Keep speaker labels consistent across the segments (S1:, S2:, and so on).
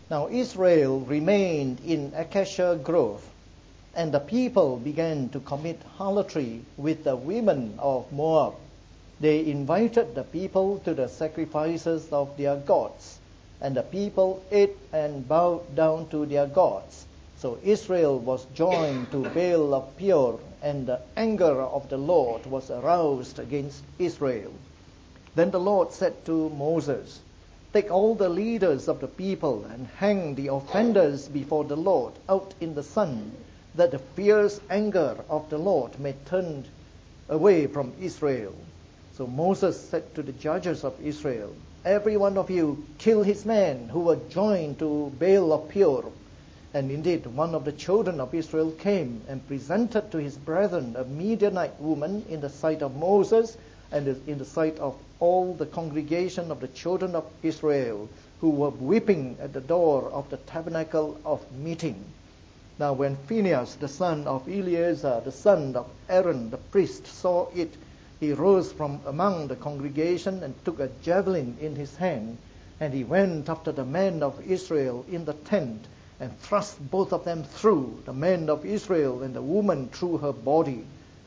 S1: Now Israel remained in Acacia Grove, and the people began to commit harlotry with the women of Moab. They invited the people to the sacrifices of their gods, and the people ate and bowed down to their gods. So Israel was joined to Baal of Peor, and the anger of the Lord was aroused against Israel. Then the Lord said to Moses, "Take all the leaders of the people and hang the offenders before the Lord out in the sun, that the fierce anger of the Lord may turn away from Israel." So Moses said to the judges of Israel, "Every one of you kill his men who were joined to Baal of Peor." And indeed, one of the children of Israel came and presented to his brethren a Midianite woman in the sight of Moses and in the sight of all the congregation of the children of Israel, who were weeping at the door of the tabernacle of meeting. Now when Phinehas, the son of Eleazar, the son of Aaron, the priest, saw it, he rose from among the congregation and took a javelin in his hand, and he went after the men of Israel in the tent, and thrust both of them through, the men of Israel and the woman through her body.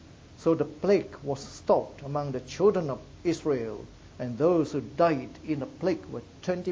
S1: So the plague was stopped among the children of Israel, and those who died in the plague were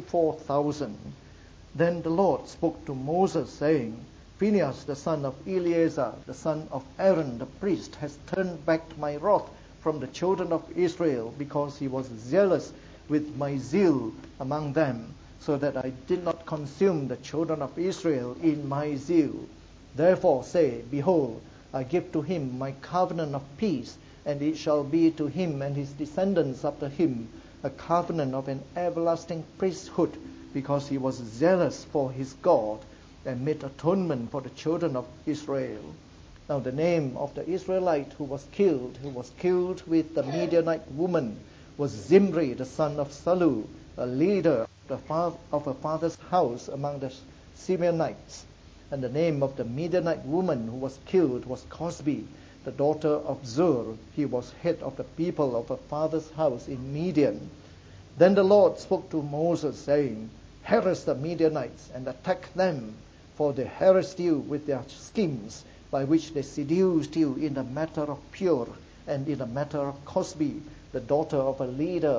S1: 24,000. Then the Lord spoke to Moses, saying, "Phinehas, the son of Eleazar, the son of Aaron, the priest, has turned back my wrath from the children of Israel, because he was zealous with my zeal among them, so that I did not consume the children of Israel in my zeal. Therefore say, Behold, I give to him my covenant of peace, and it shall be to him and his descendants after him a covenant of an everlasting priesthood, because he was zealous for his God, and made atonement for the children of Israel." Now the name of the Israelite who was killed with the Midianite woman, was Zimri, the son of Salu, a leader of a father's house among the Simeonites. And the name of the Midianite woman who was killed was Cosbi, the daughter of Zur. He was head of the people of a father's house in Midian. Then the Lord spoke to Moses, saying, "Harass the Midianites and attack them, for they harassed you with their schemes, by which they seduced you in the matter of Peor, and in the matter of Cosbi, the daughter of a leader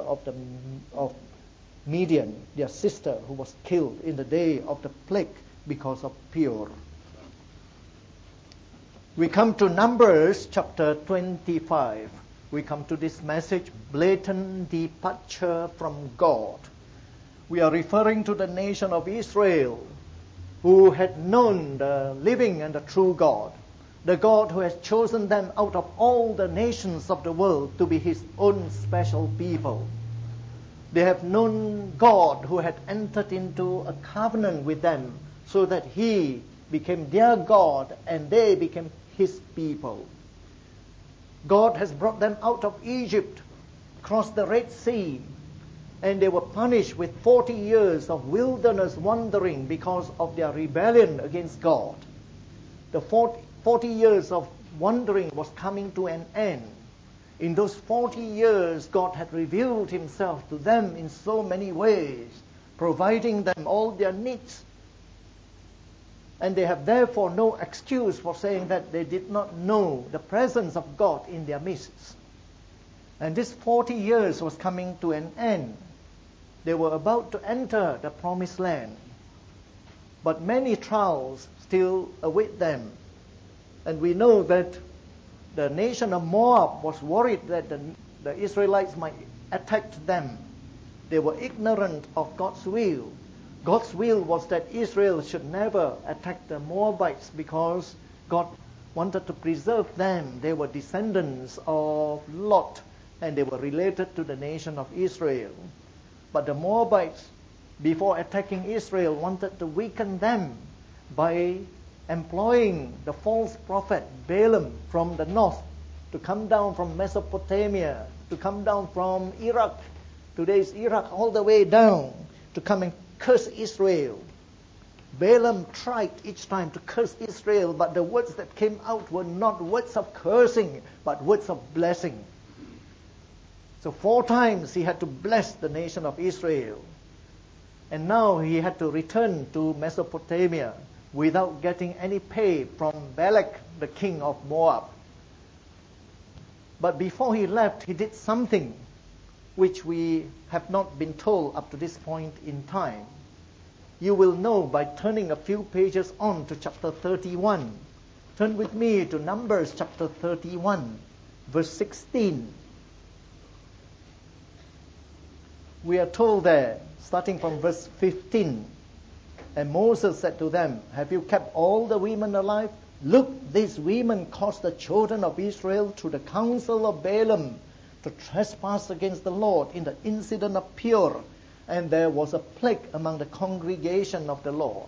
S1: of Midian, their sister, who was killed in the day of the plague because of Peor." We come to Numbers chapter 25. We come to this message, blatant departure from God. We are referring to the nation of Israel, who had known the living and the true God, the God who has chosen them out of all the nations of the world to be his own special people. They have known God, who had entered into a covenant with them so that he became their God and they became his people. God has brought them out of Egypt, across the Red Sea, and they were punished with 40 years of wilderness wandering because of their rebellion against God. The 40 years of wandering was coming to an end. In those 40 years, God had revealed himself to them in so many ways, providing them all their needs. And they have therefore no excuse for saying that they did not know the presence of God in their midst. And this 40 years was coming to an end. They were about to enter the promised land. But many trials still await them. And we know that the nation of Moab was worried that the Israelites might attack them. They were ignorant of God's will. God's will was that Israel should never attack the Moabites, because God wanted to preserve them. They were descendants of Lot, and they were related to the nation of Israel. But the Moabites, before attacking Israel, wanted to weaken them by employing the false prophet Balaam from the north to come down from Mesopotamia, to come down from Iraq, today's Iraq, all the way down, to come and curse Israel. Balaam tried each time to curse Israel, but the words that came out were not words of cursing, but words of blessing. So 4 times he had to bless the nation of Israel. And now he had to return to Mesopotamia without getting any pay from Balak, the king of Moab. But before he left, he did something which we have not been told up to this point in time. You will know by turning a few pages on to chapter 31. Turn with me to Numbers chapter 31, verse 16. We are told there, starting from verse 15, and Moses said to them, have you kept all the women alive? Look, these women caused the children of Israel through the counsel of Balaam to trespass against the Lord in the incident of Peor, and there was a plague among the congregation of the Lord.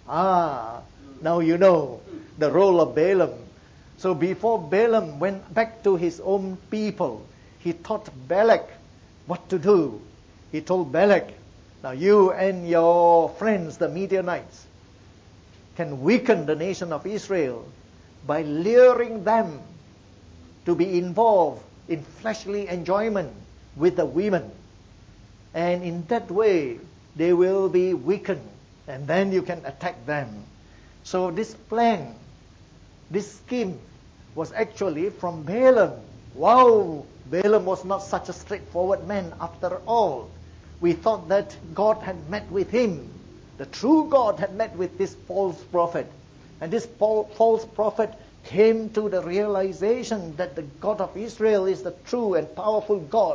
S1: Now you know the role of Balaam. So before Balaam went back to his own people, he taught Balak what to do. He told Balak, now you and your friends, the Midianites, can weaken the nation of Israel by luring them to be involved in fleshly enjoyment with the women. And in that way, they will be weakened, and then you can attack them. So this plan, this scheme, was actually from Balaam. Wow, Balaam was not such a straightforward man after all. We thought that God had met with him. The true God had met with this false prophet. And this false prophet came to the realization that the God of Israel is the true and powerful God.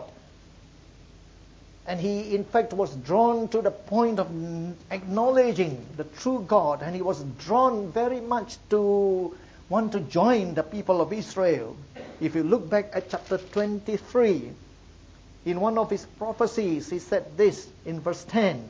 S1: And he, in fact, was drawn to the point of acknowledging the true God. And he was drawn very much to want to join the people of Israel. If you look back at chapter 23, in one of his prophecies, he said this in verse 10.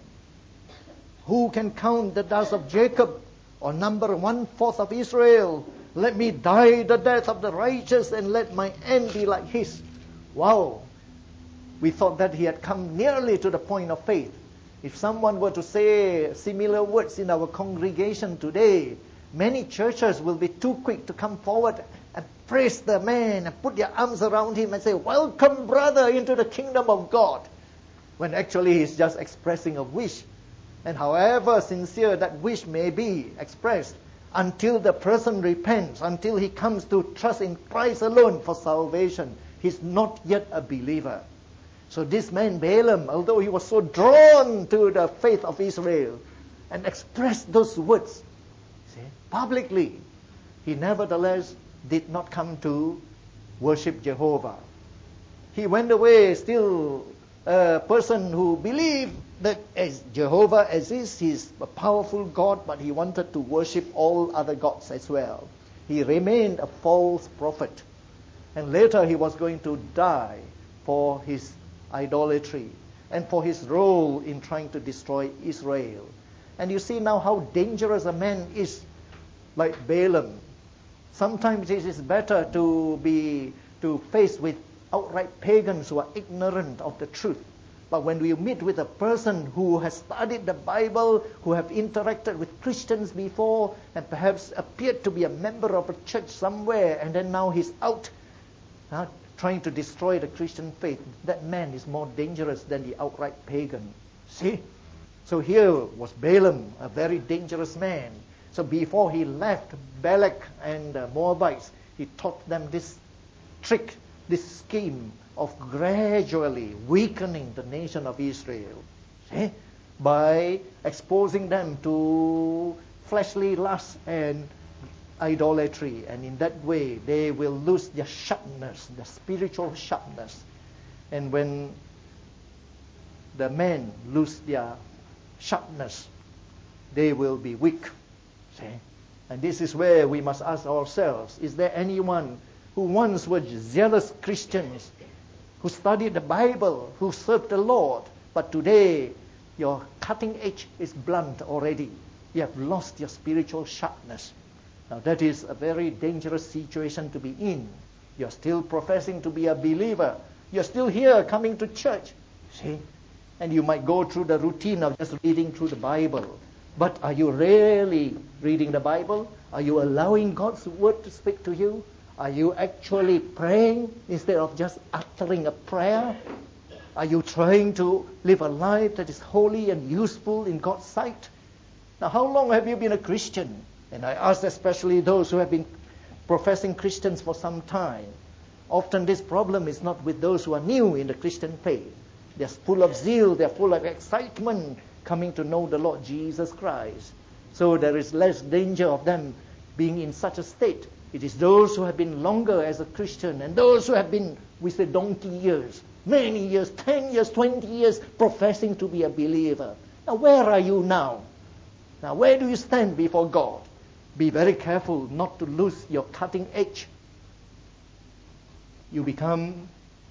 S1: Who can count the dust of Jacob or number 1/4 of Israel? Let me die the death of the righteous and let my end be like his. Wow. We thought that he had come nearly to the point of faith. If someone were to say similar words in our congregation today, many churches will be too quick to come forward and praise the man and put their arms around him and say, welcome brother into the kingdom of God. When actually he's just expressing a wish. And however sincere that wish may be expressed, until the person repents, until he comes to trust in Christ alone for salvation, he's not yet a believer. So this man Balaam, although he was so drawn to the faith of Israel and expressed those words publicly, he nevertheless did not come to worship Jehovah. He went away still a person who believed that as Jehovah exists, he's a powerful God, but he wanted to worship all other gods as well. He remained a false prophet. And later he was going to die for his idolatry and for his role in trying to destroy Israel. And you see now how dangerous a man is like Balaam. Sometimes it is better to face with outright pagans who are ignorant of the truth. But when we meet with a person who has studied the Bible, who have interacted with Christians before, and perhaps appeared to be a member of a church somewhere, and then now he's out trying to destroy the Christian faith, that man is more dangerous than the outright pagan. See? So here was Balaam, a very dangerous man. So before he left Balak and the Moabites, he taught them this trick, this scheme of gradually weakening the nation of Israel. See? By exposing them to fleshly lust and idolatry. And in that way, they will lose their sharpness, the spiritual sharpness. And when the men lose their sharpness, they will be weak. See? And this is where we must ask ourselves, is there anyone who once were zealous Christians, who studied the Bible, who served the Lord, but today your cutting edge is blunt already. You have lost your spiritual sharpness. Now that is a very dangerous situation to be in. You're still professing to be a believer. You're still here coming to church. See? And you might go through the routine of just reading through the Bible. But are you really reading the Bible? Are you allowing God's word to speak to you? Are you actually praying instead of just uttering a prayer? Are you trying to live a life that is holy and useful in God's sight? Now, how long have you been a Christian? And I ask especially those who have been professing Christians for some time. Often this problem is not with those who are new in the Christian faith. They're full of zeal, they're full of excitement coming to know the Lord Jesus Christ. So there is less danger of them being in such a state. It is those who have been longer as a Christian and those who have been, we say, donkey years, many years, 10 years, 20 years, professing to be a believer. Now, where are you now? Now, where do you stand before God? Be very careful not to lose your cutting edge. You become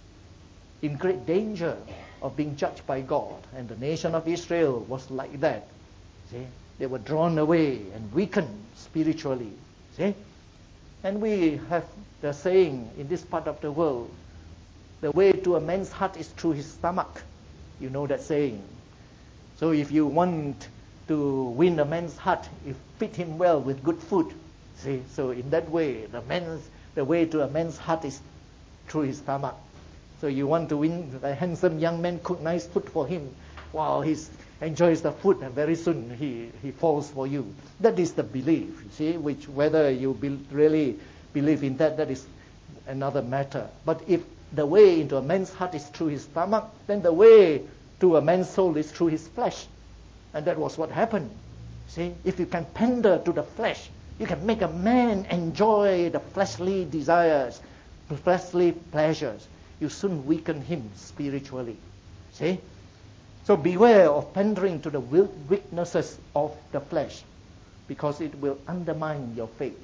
S1: in great danger of being judged by God. And the nation of Israel was like that. See? They were drawn away and weakened spiritually. See? And we have the saying in this part of the world, the way to a man's heart is through his stomach. You know that saying. So if you want to win a man's heart, you feed him well with good food. See? So in that way, the way to a man's heart is through his stomach. So you want to win a handsome young man, cook nice food for him. Wow, he enjoys the food, and very soon he falls for you. That is the belief, you see, which whether you really believe in that is another matter. But if the way into a man's heart is through his stomach, then the way to a man's soul is through his flesh. And that was what happened. See, if you can pander to the flesh, you can make a man enjoy the fleshly desires, the fleshly pleasures. You soon weaken him spiritually. See? So beware of pandering to the weaknesses of the flesh, because it will undermine your faith.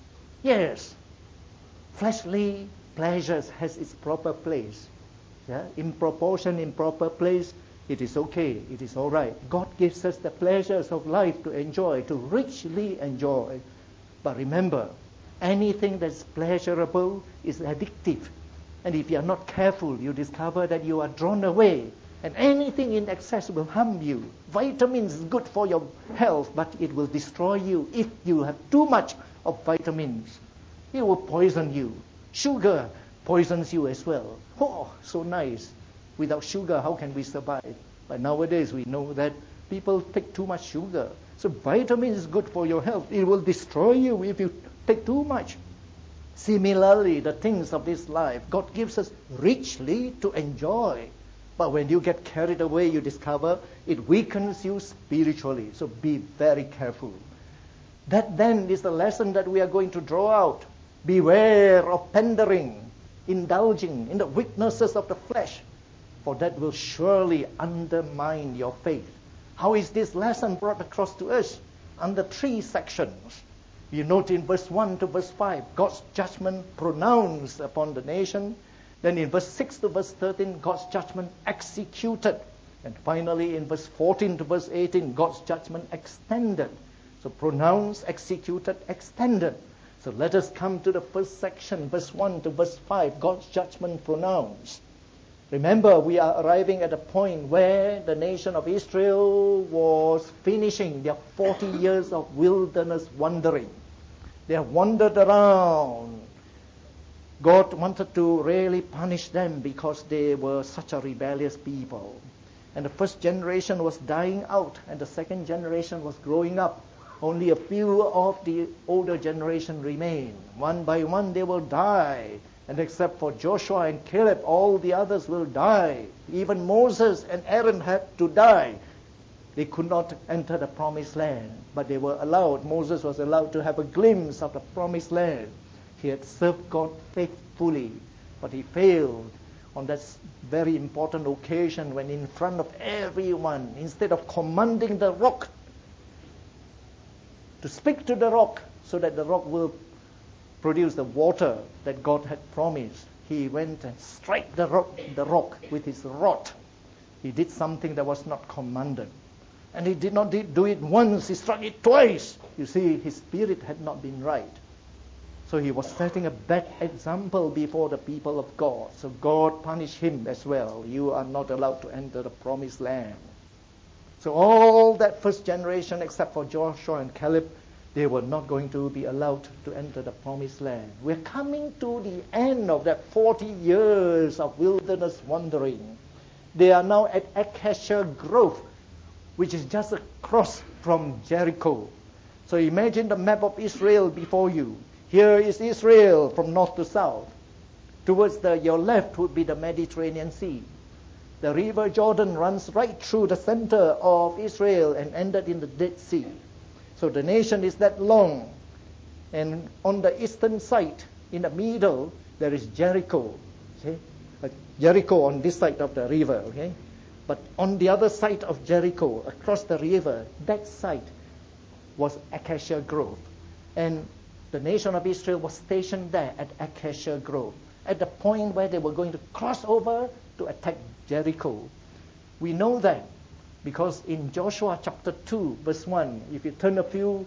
S1: Yes, fleshly pleasures has its proper place. Yeah? In proportion, in proper place, it is okay, it is all right. God gives us the pleasures of life to enjoy, to richly enjoy. But remember, anything that's pleasurable is addictive. And if you are not careful, you discover that you are drawn away. And anything in excess will harm you. Vitamins is good for your health, but it will destroy you if you have too much of vitamins. It will poison you. Sugar poisons you as well. Oh, so nice. Without sugar, how can we survive? But nowadays we know that people take too much sugar. So vitamins is good for your health. It will destroy you if you take too much. Similarly, the things of this life, God gives us richly to enjoy. But when you get carried away, you discover it weakens you spiritually. So be very careful. That then is the lesson that we are going to draw out. Beware of pandering, indulging in the weaknesses of the flesh, for that will surely undermine your faith. How is this lesson brought across to us? Under 3 sections. You note in verse 1 to verse 5, God's judgment pronounced upon the nation. Then in verse 6 to verse 13, God's judgment executed. And finally in verse 14 to verse 18, God's judgment extended. So pronounced, executed, extended. So let us come to the first section, verse 1 to verse 5, God's judgment pronounced. Remember, we are arriving at a point where the nation of Israel was finishing their 40 years of wilderness wandering. They have wandered around. God wanted to really punish them because they were such a rebellious people. And the first generation was dying out, and the second generation was growing up. Only a few of the older generation remain. One by one they will die. And except for Joshua and Caleb, all the others will die. Even Moses and Aaron had to die. They could not enter the promised land, but they were allowed. Moses was allowed to have a glimpse of the promised land. He had served God faithfully, but he failed on that very important occasion when in front of everyone, instead of commanding the rock to speak to the rock so that the rock will produce the water that God had promised, he went and struck the rock with his rod. He did something that was not commanded. And he did not do it once, he struck it twice. You see, his spirit had not been right. So he was setting a bad example before the people of God. So God punished him as well. You are not allowed to enter the promised land. So all that first generation, except for Joshua and Caleb, they were not going to be allowed to enter the promised land. We're coming to the end of that 40 years of wilderness wandering. They are now at Acacia Grove, which is just across from Jericho. So imagine the map of Israel before you. Here is Israel from north to south. Towards your left would be the Mediterranean Sea. The river Jordan runs right through the center of Israel and ended in the Dead Sea. So the nation is that long. And on the eastern side, in the middle, there is Jericho. See? Jericho on this side of the river, okay? But on the other side of Jericho, across the river, that side was Acacia Grove. And the nation of Israel was stationed there at Acacia Grove, at the point where they were going to cross over to attack Jericho. We know that because in Joshua chapter 2, verse 1, if you turn a few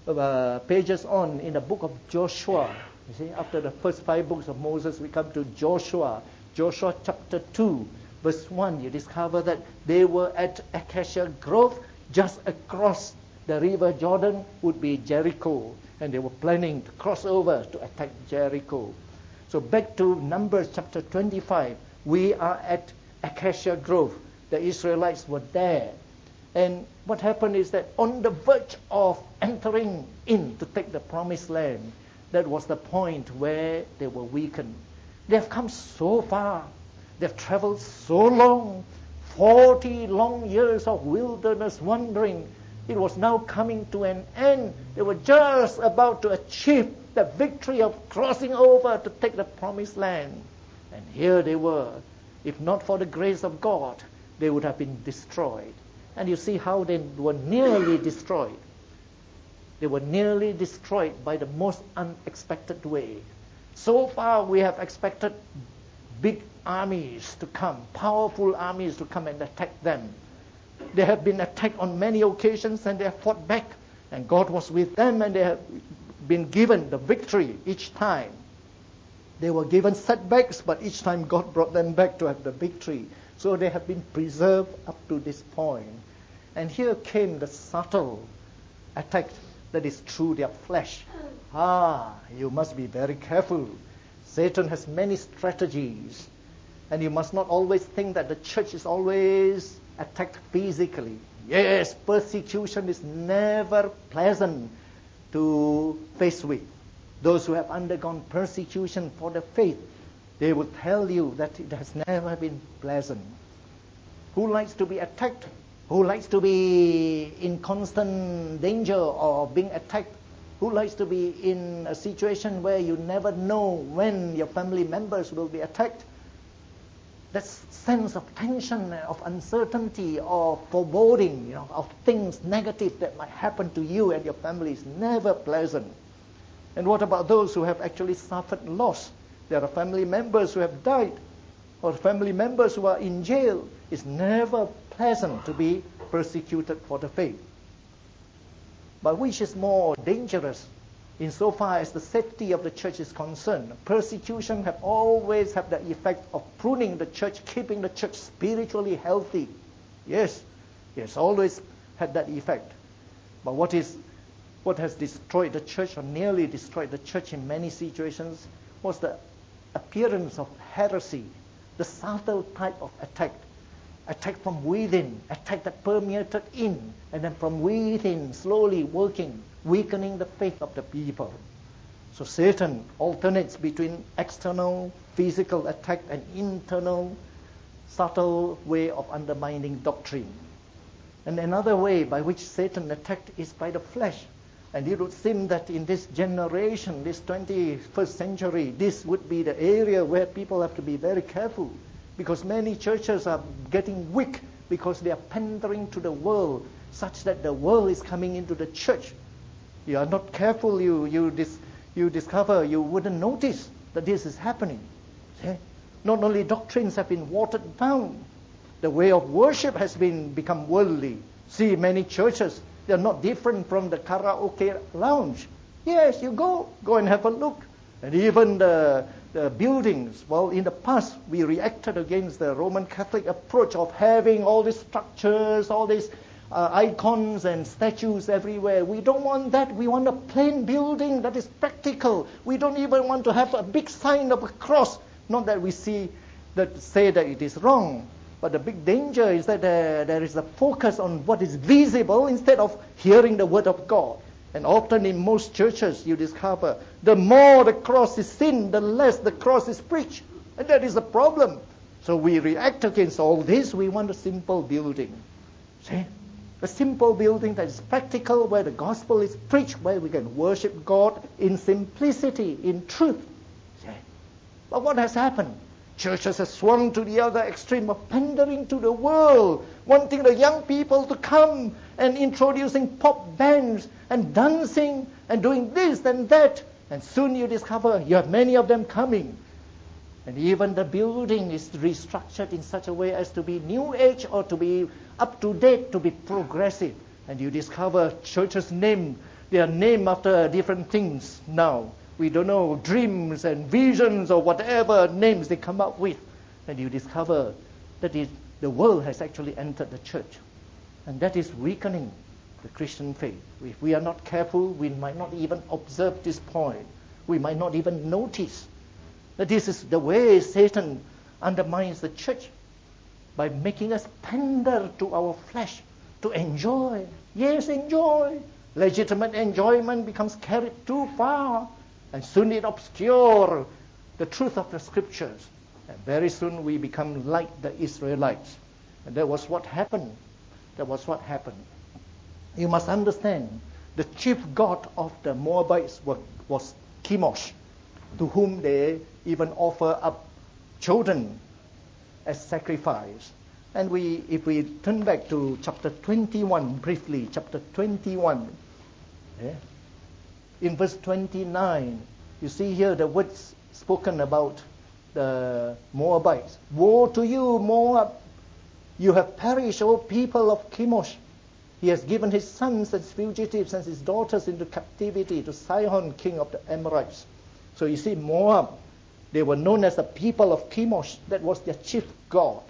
S1: pages on in the book of Joshua, you see, after the first 5 books of Moses, we come to Joshua. Joshua chapter 2, verse 1, you discover that they were at Acacia Grove, just across the river Jordan would be Jericho, and they were planning to cross over to attack Jericho. So back to Numbers chapter 25, we are at Acacia Grove. The Israelites were there. And what happened is that on the verge of entering in to take the promised land, that was the point where they were weakened. They have come so far. They've traveled so long, 40 long years of wilderness wandering. It was now coming to an end. They were just about to achieve the victory of crossing over to take the promised land. And here they were. If not for the grace of God, they would have been destroyed. And you see how they were nearly destroyed. They were nearly destroyed by the most unexpected way. So far we have expected big armies to come, powerful armies to come and attack them. They have been attacked on many occasions and they have fought back. And God was with them and they have been given the victory each time. They were given setbacks, but each time God brought them back to have the victory. So they have been preserved up to this point. And here came the subtle attack that is through their flesh. You must be very careful. Satan has many strategies. And you must not always think that the church is always attacked physically. Yes, persecution is never pleasant to face with. Those who have undergone persecution for the faith, they will tell you that it has never been pleasant. Who likes to be attacked? Who likes to be in constant danger of being attacked? Who likes to be in a situation where you never know when your family members will be attacked? That sense of tension, of uncertainty, of foreboding, of things negative that might happen to you and your family is never pleasant. And what about those who have actually suffered loss? There are family members who have died, or family members who are in jail. It's never pleasant to be persecuted for the faith. But which is more dangerous insofar as the safety of the church is concerned? Persecution have always had the effect of pruning the church, keeping the church spiritually healthy. Yes, it's always had that effect. But what has destroyed the church, or nearly destroyed the church in many situations, was the appearance of heresy, the subtle type of attack. Attack from within, attack that permeated in, and then from within, slowly working, weakening the faith of the people. So Satan alternates between external physical attack and internal subtle way of undermining doctrine. And another way by which Satan attacked is by the flesh. And it would seem that in this generation, this 21st century, this would be the area where people have to be very careful, because many churches are getting weak because they are pandering to the world, such that the world is coming into the church. You are not careful, you discover, you wouldn't notice that this is happening. See? Not only doctrines have been watered down, the way of worship has become worldly. See, many churches, they're not different from the karaoke lounge. Yes, you go and have a look. And even the buildings, well, in the past, we reacted against the Roman Catholic approach of having all these structures, all these icons and statues everywhere. We don't want that. We want a plain building that is practical. We don't even want to have a big sign of a cross. Not that we say that it is wrong, But the big danger is that there is a focus on what is visible instead of hearing the word of God. And often in most churches you discover the more the cross is seen, the less the cross is preached. And that is a problem. So we react against all this. We want a simple building. See? A simple building that is practical, where the gospel is preached, where we can worship God in simplicity, in truth. See? But what has happened? Churches have swung to the other extreme of pandering to the world, wanting the young people to come and introducing pop bands and dancing and doing this and that. And soon you discover you have many of them coming. And even the building is restructured in such a way as to be new age or to be up to date, to be progressive. And you discover churches they are named after different things now. We don't know, dreams and visions or whatever names they come up with. And you discover that the world has actually entered the church. And that is weakening the Christian faith. If we are not careful, we might not even observe this point. We might not even notice that this is the way Satan undermines the church, by making us pander to our flesh, to enjoy. Yes, enjoy. Legitimate enjoyment becomes carried too far. And soon it obscures the truth of the scriptures. And very soon we become like the Israelites. And that was what happened. That was what happened. You must understand, the chief god of the Moabites was Chemosh, to whom they even offer up children as sacrifice. And if we turn back to chapter 21 briefly, chapter 21, in verse 29, you see here the words spoken about the Moabites. Woe to you, Moab! You have perished, O people of Chemosh. He has given his sons as fugitives and his daughters into captivity to Sihon, king of the Amorites. So you see, Moab, they were known as the people of Chemosh. That was their chief god.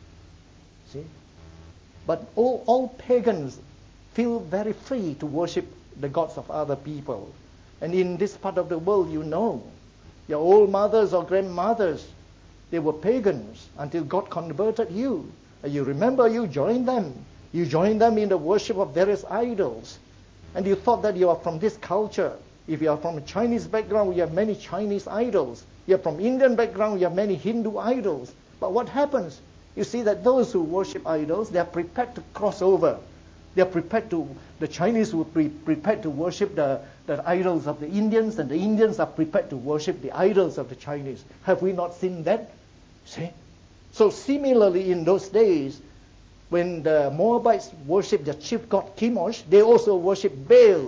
S1: See? But all pagans feel very free to worship the gods of other people. And in this part of the world, you know, your old mothers or grandmothers, they were pagans until God converted you. And you remember you joined them. You joined them in the worship of various idols. And you thought that you are from this culture. If you are from a Chinese background, you have many Chinese idols. You are from Indian background, you have many Hindu idols. But what happens? You see that those who worship idols, they are prepared to cross over. They are prepared to, the Chinese will be prepared to worship the idols of the Indians, and the Indians are prepared to worship the idols of the Chinese. Have we not seen that? See? So similarly in those days, when the Moabites worshipped their chief god Chemosh, they also worshipped Baal,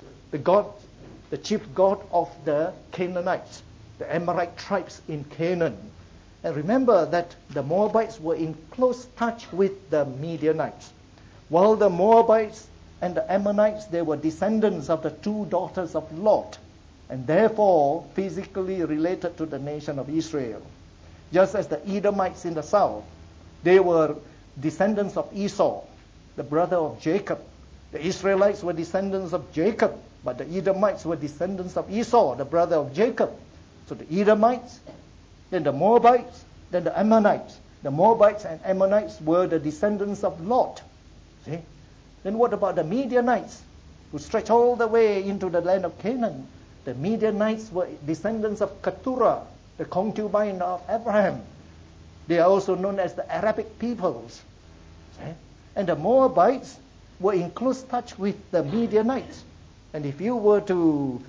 S1: the chief god of the Canaanites, the Amorite tribes in Canaan. And remember that the Moabites were in close touch with the Midianites. While the Moabites and the Ammonites, they were descendants of the two daughters of Lot, and therefore physically related to the nation of Israel. Just as the Edomites in the south, they were descendants of Esau, the brother of Jacob. The Israelites were descendants of Jacob, but the Edomites were descendants of Esau, the brother of Jacob. So the Edomites, then the Moabites, then the Ammonites. The Moabites and Ammonites were the descendants of Lot. See? Then what about the Midianites, who stretch all the way into the land of Canaan? The Midianites were descendants of Keturah, the concubine of Abraham. They are also known as the Arabic peoples. See? And the Moabites were in close touch with the Midianites. And if you were to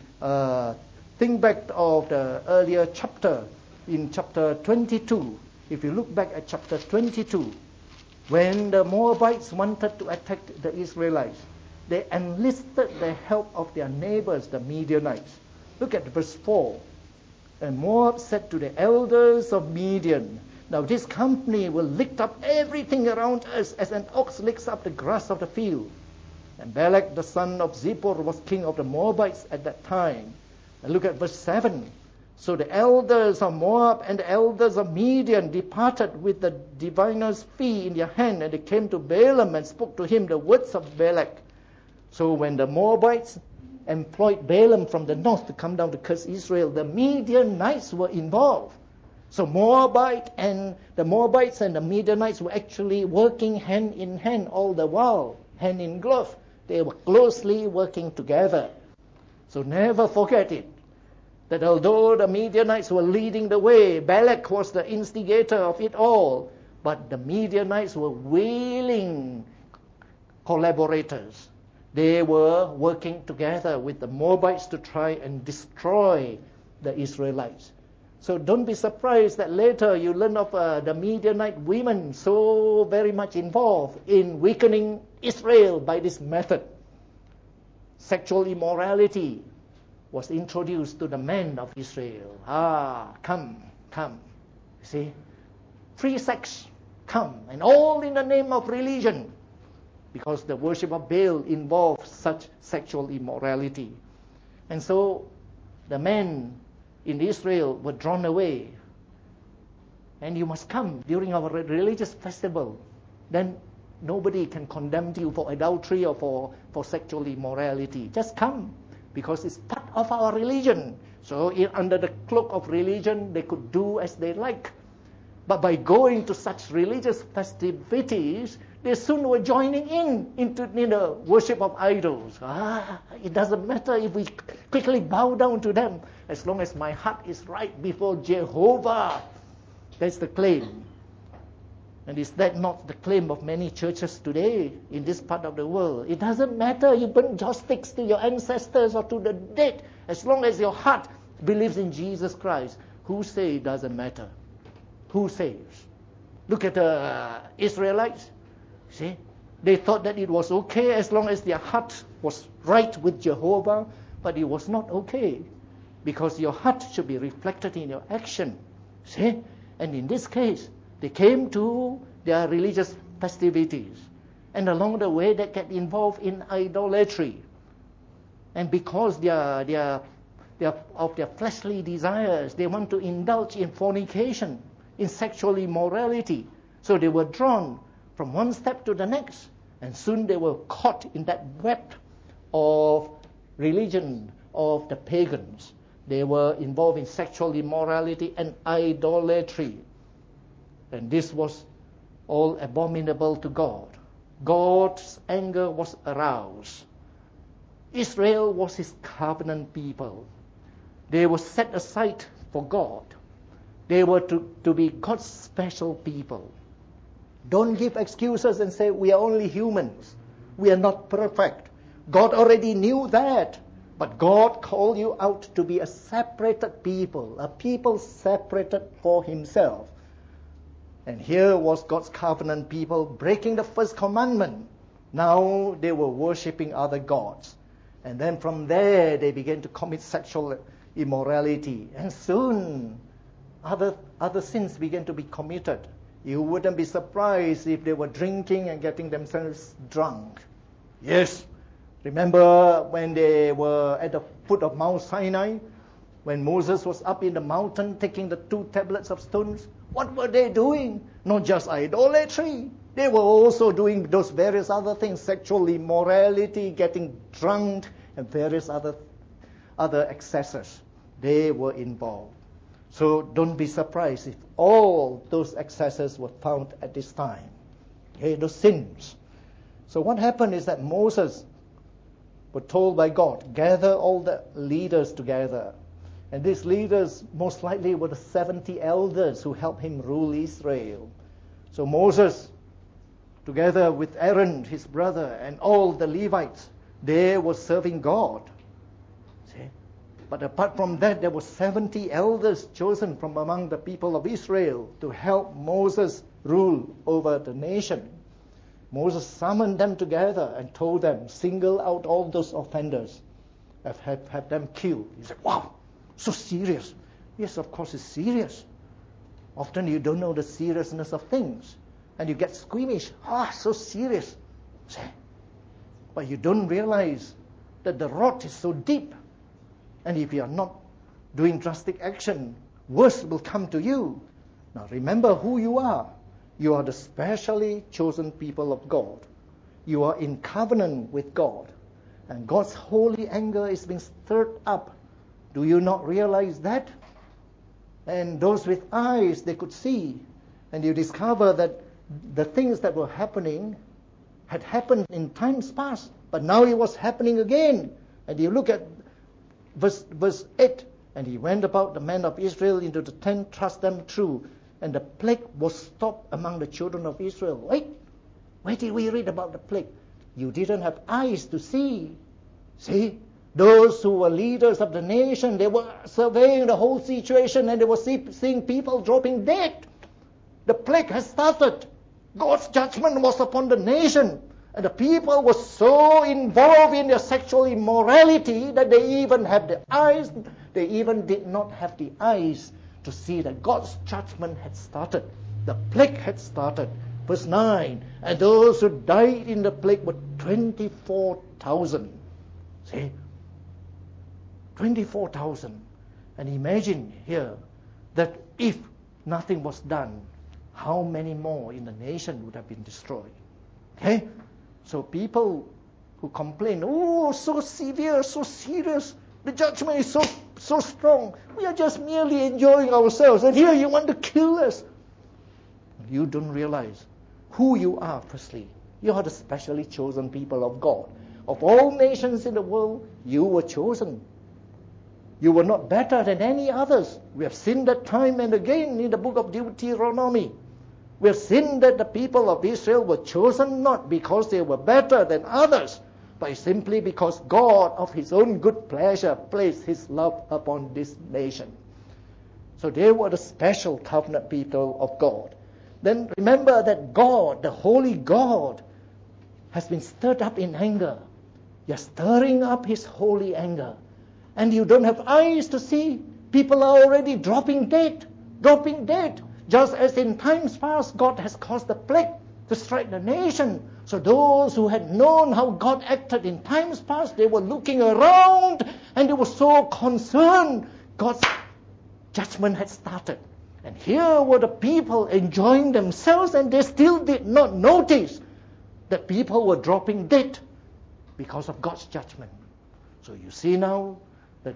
S1: think back of the earlier chapter, in chapter 22, if you look back at chapter 22, when the Moabites wanted to attack the Israelites, they enlisted the help of their neighbors, the Midianites. Look at verse 4. And Moab said to the elders of Midian, now this company will lick up everything around us as an ox licks up the grass of the field. And Balak, the son of Zippor, was king of the Moabites at that time. And look at verse 7. So the elders of Moab and the elders of Midian departed with the diviner's fee in their hand, and they came to Balaam and spoke to him the words of Balak. So when the Moabites employed Balaam from the north to come down to curse Israel, the Midianites were involved. So the Moabites and the Midianites were actually working hand in hand all the while, hand in glove. They were closely working together. So never forget it, that although the Midianites were leading the way, Balak was the instigator of it all, but the Midianites were willing collaborators. They were working together with the Moabites to try and destroy the Israelites. So don't be surprised that later you learn of the Midianite women so very much involved in weakening Israel by this method. Sexual immorality was introduced to the men of Israel. Come. You see? Free sex, come. And all in the name of religion. Because the worship of Baal involves such sexual immorality. And so the men in Israel were drawn away. And you must come during our religious festival. Then nobody can condemn you for adultery or for sexual immorality. Just come, because it's part of our religion. So under the cloak of religion, they could do as they like. But by going to such religious festivities, they soon were joining into worship of idols. It doesn't matter if we quickly bow down to them, as long as my heart is right before Jehovah. That's the claim. And is that not the claim of many churches today in this part of the world? It doesn't matter you burn joss sticks to your ancestors or to the dead, as long as your heart believes in Jesus Christ. Who say it doesn't matter? Who says? Look at the Israelites. See? They thought that it was okay as long as their heart was right with Jehovah, but it was not okay, because your heart should be reflected in your action. See? And in this case, they came to their religious festivities, and along the way they get involved in idolatry. And because of their fleshly desires, they want to indulge in fornication, in sexual immorality. So they were drawn from one step to the next, and soon they were caught in that web of religion of the pagans. They were involved in sexual immorality and idolatry. And this was all abominable to God. God's anger was aroused. Israel was his covenant people. They were set aside for God. They were to be God's special people. Don't give excuses and say we are only humans. We are not perfect. God already knew that. But God called you out to be a separated people, a people separated for himself. And here was God's covenant people breaking the first commandment. Now they were worshipping other gods. And then from there they began to commit sexual immorality. And soon other sins began to be committed. You wouldn't be surprised if they were drinking and getting themselves drunk. Yes. Remember when they were at the foot of Mount Sinai? When Moses was up in the mountain taking the 2 tablets of stones? What were they doing? Not just idolatry. They were also doing those various other things, sexual immorality, getting drunk, and various other excesses. They were involved. So don't be surprised if all those excesses were found at this time. Okay, those sins. So what happened is that Moses was told by God, gather all the leaders together. And these leaders most likely were the 70 elders who helped him rule Israel. So Moses, together with Aaron, his brother, and all the Levites, they were serving God. See? But apart from that, there were 70 elders chosen from among the people of Israel to help Moses rule over the nation. Moses summoned them together and told them, single out all those offenders, have them killed. He said, wow, so serious. Yes, of course it's serious. Often you don't know the seriousness of things, and you get squeamish. So serious. But you don't realize that the rot is so deep. And if you are not doing drastic action, worse will come to you. Now remember who you are. You are the specially chosen people of God. You are in covenant with God. And God's holy anger is being stirred up. Do you not realize that? And those with eyes, they could see. And you discover that the things that were happening had happened in times past, but now it was happening again. And you look at verse 8, and he went about the men of Israel into the tent, thrust them through, and the plague was stopped among the children of Israel. Where did we read about the plague? You didn't have eyes to see. See? Those who were leaders of the nation, they were surveying the whole situation, and they were seeing people dropping dead. The plague has started. God's judgment was upon the nation. And the people were so involved in their sexual immorality that they even did not have the eyes to see that God's judgment had started. The plague had started. Verse 9, and those who died in the plague were 24,000. See? 24,000. And imagine here that if nothing was done, how many more in the nation would have been destroyed? Okay? So people who complain, oh, so severe, so serious, the judgment is so strong. We are just merely enjoying ourselves, and here you want to kill us. You don't realize who you are, firstly. You are the specially chosen people of God. Of all nations in the world, you were chosen. You were not better than any others. We have seen that time and again in the book of Deuteronomy. We have seen that the people of Israel were chosen not because they were better than others, but simply because God, of His own good pleasure, placed His love upon this nation. So they were the special covenant people of God. Then remember that God, the holy God, has been stirred up in anger. You're stirring up His holy anger. And you don't have eyes to see. People are already dropping dead. Just as in times past, God has caused the plague to strike the nation. So those who had known how God acted in times past, they were looking around and they were so concerned. God's judgment had started. And here were the people enjoying themselves, and they still did not notice that people were dropping dead because of God's judgment. So you see now that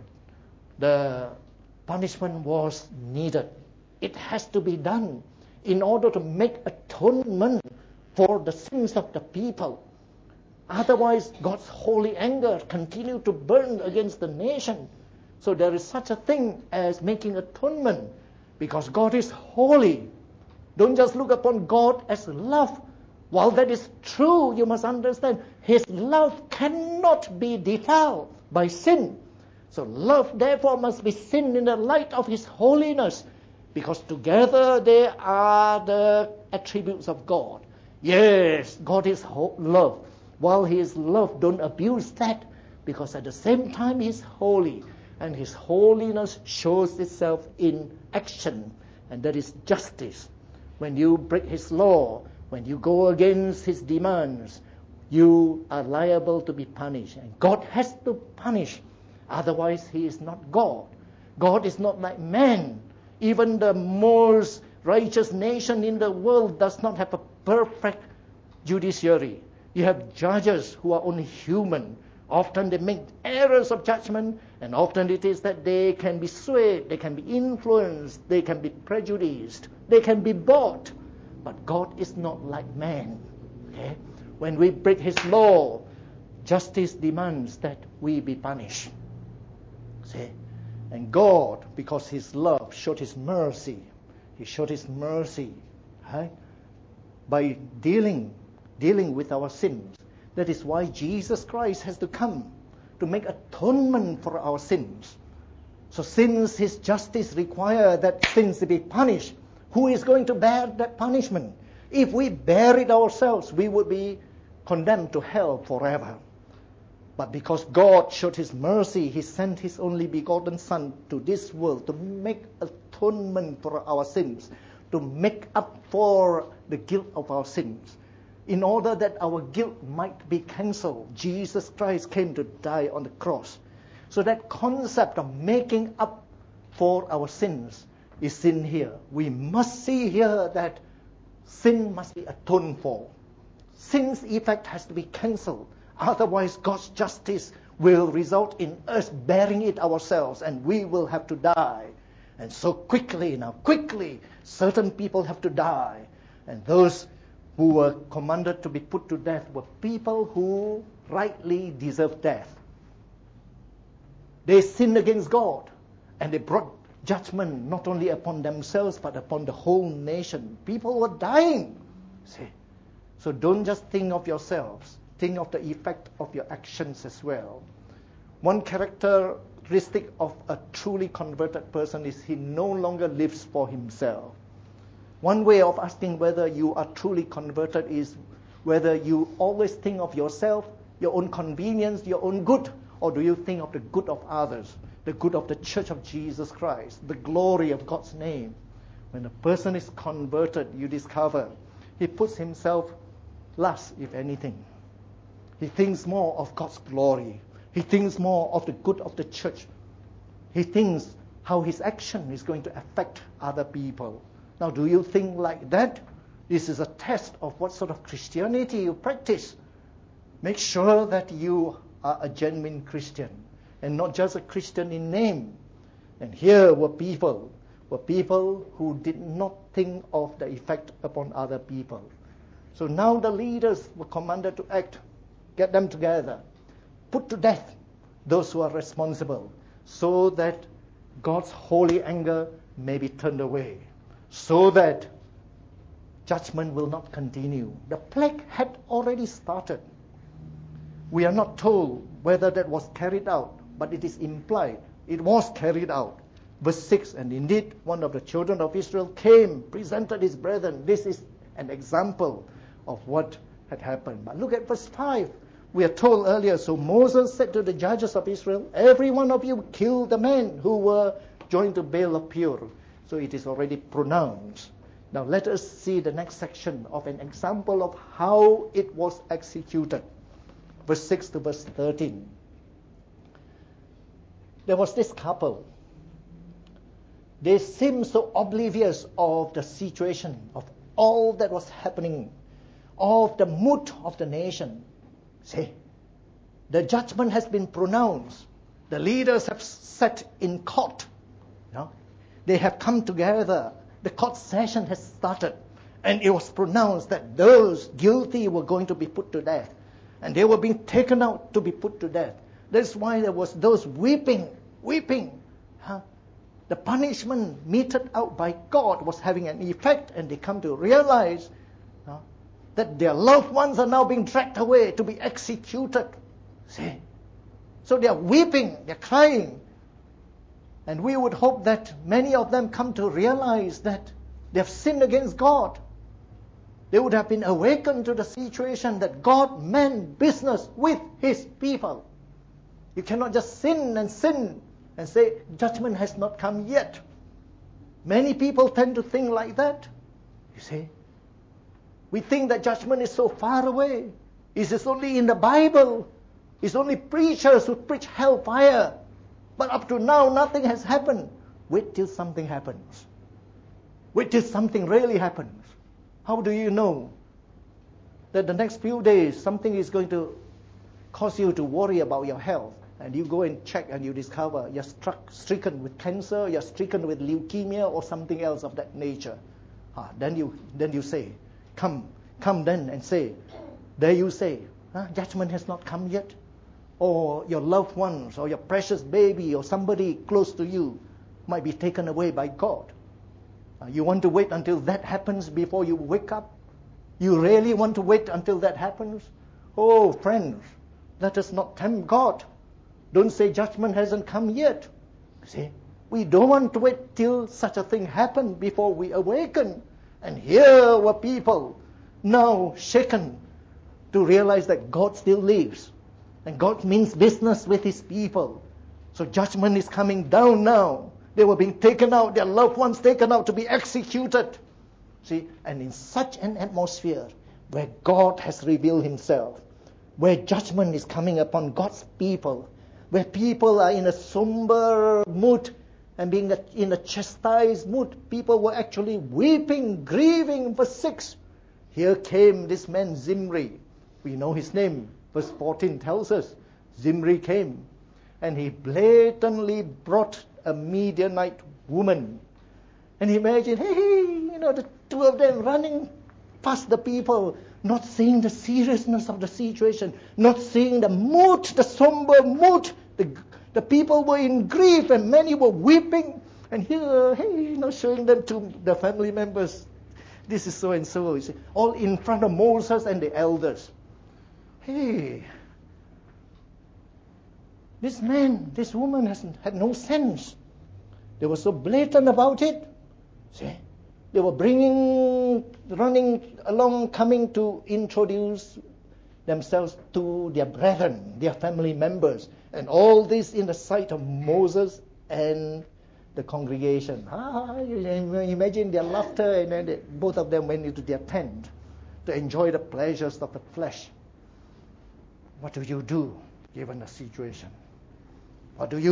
S1: the punishment was needed. It has to be done in order to make atonement for the sins of the people. Otherwise, God's holy anger continued to burn against the nation. So there is such a thing as making atonement, because God is holy. Don't just look upon God as love. While that is true, you must understand His love cannot be defiled by sin. So love, therefore, must be seen in the light of His holiness, because together they are the attributes of God. Yes, God is love. While He is love, don't abuse that, because at the same time He is holy, and His holiness shows itself in action, and that is justice. When you break His law, when you go against His demands, you are liable to be punished, and God has to punish. Otherwise, He is not God. God is not like man. Even the most righteous nation in the world does not have a perfect judiciary. You have judges who are only human. Often they make errors of judgment, and often it is that they can be swayed, they can be influenced, they can be prejudiced, they can be bought. But God is not like man. Okay? When we break His law, justice demands that we be punished. See? And God, because His love, showed His mercy. He showed His mercy, right? By dealing with our sins. That is why Jesus Christ has to come to make atonement for our sins. So since His justice requires that sins be punished, who is going to bear that punishment? If we bear it ourselves, we would be condemned to hell forever. But because God showed His mercy, He sent His only begotten Son to this world to make atonement for our sins, to make up for the guilt of our sins. In order that our guilt might be cancelled, Jesus Christ came to die on the cross. So that concept of making up for our sins is seen here. We must see here that sin must be atoned for. Sin's effect has to be cancelled. Otherwise, God's justice will result in us bearing it ourselves, and we will have to die. And so quickly, certain people have to die. And those who were commanded to be put to death were people who rightly deserved death. They sinned against God, and they brought judgment not only upon themselves but upon the whole nation. People were dying. See? So don't just think of yourselves. Think of the effect of your actions as well. One characteristic of a truly converted person is he no longer lives for himself. One way of asking whether you are truly converted is whether you always think of yourself, your own convenience, your own good, or do you think of the good of others, the good of the Church of Jesus Christ, the glory of God's name? When a person is converted, you discover he puts himself last, if anything. He thinks more of God's glory. He thinks more of the good of the church. He thinks how his action is going to affect other people. Now, do you think like that? This is a test of what sort of Christianity you practice. Make sure that you are a genuine Christian and not just a Christian in name. And here were people who did not think of the effect upon other people. So now the leaders were commanded to act, get them together, put to death those who are responsible, so that God's holy anger may be turned away, so that judgment will not continue. The plague had already started. We are not told whether that was carried out, but it is implied it was carried out. Verse 6, and indeed one of the children of Israel came, presented his brethren. This is an example of what had happened. But look at verse 5. We are told earlier, so Moses said to the judges of Israel, every one of you kill the men who were joined to Baal of Peor. So it is already pronounced. Now let us see the next section of an example of how it was executed. Verse 6 to verse 13. There was this couple. They seemed so oblivious of the situation, of all that was happening, of the mood of the nation. See, the judgment has been pronounced. The leaders have sat in court. They have come together. The court session has started. And it was pronounced that those guilty were going to be put to death. And they were being taken out to be put to death. That's why there was those weeping. The punishment meted out by God was having an effect, and they come to realize that their loved ones are now being dragged away to be executed. See? So they are weeping, they are crying. And we would hope that many of them come to realize that they have sinned against God. They would have been awakened to the situation that God meant business with His people. You cannot just sin and say, judgment has not come yet. Many people tend to think like that. You see? We think that judgment is so far away. It is only in the Bible. It's only preachers who preach hellfire. But up to now, nothing has happened. Wait till something happens. Wait till something really happens. How do you know that the next few days something is going to cause you to worry about your health? And you go and check and you discover you're stricken with cancer, you're stricken with leukemia or something else of that nature. Then you say, come then and say, there you say, judgment has not come yet. Or your loved ones or your precious baby or somebody close to you might be taken away by God. You want to wait until that happens before you wake up? You really want to wait until that happens? Oh, friends, let us not tempt God. Don't say judgment hasn't come yet. See, we don't want to wait till such a thing happens before we awaken. And here were people now shaken to realize that God still lives. And God means business with His people. So judgment is coming down now. They were being taken out, their loved ones taken out to be executed. See, and in such an atmosphere where God has revealed Himself, where judgment is coming upon God's people, where people are in a somber mood and being in a chastised mood, people were actually weeping, grieving. Verse 6, here came this man Zimri. We know his name. Verse 14 tells us, Zimri came, and he blatantly brought a Midianite woman. And imagine, hey, the two of them running past the people, not seeing the seriousness of the situation, not seeing the mood, the somber mood. The people were in grief and many were weeping. And here, hey, showing them to the family members. This is so and so, you see, all in front of Moses and the elders. Hey, this man, this woman had no sense. They were so blatant about it. See, they were running along, coming to introduce themselves to their brethren, their family members, and all this in the sight of Moses and the congregation. Imagine their laughter, and then both of them went into their tent to enjoy the pleasures of the flesh. What do you do given the situation? What do?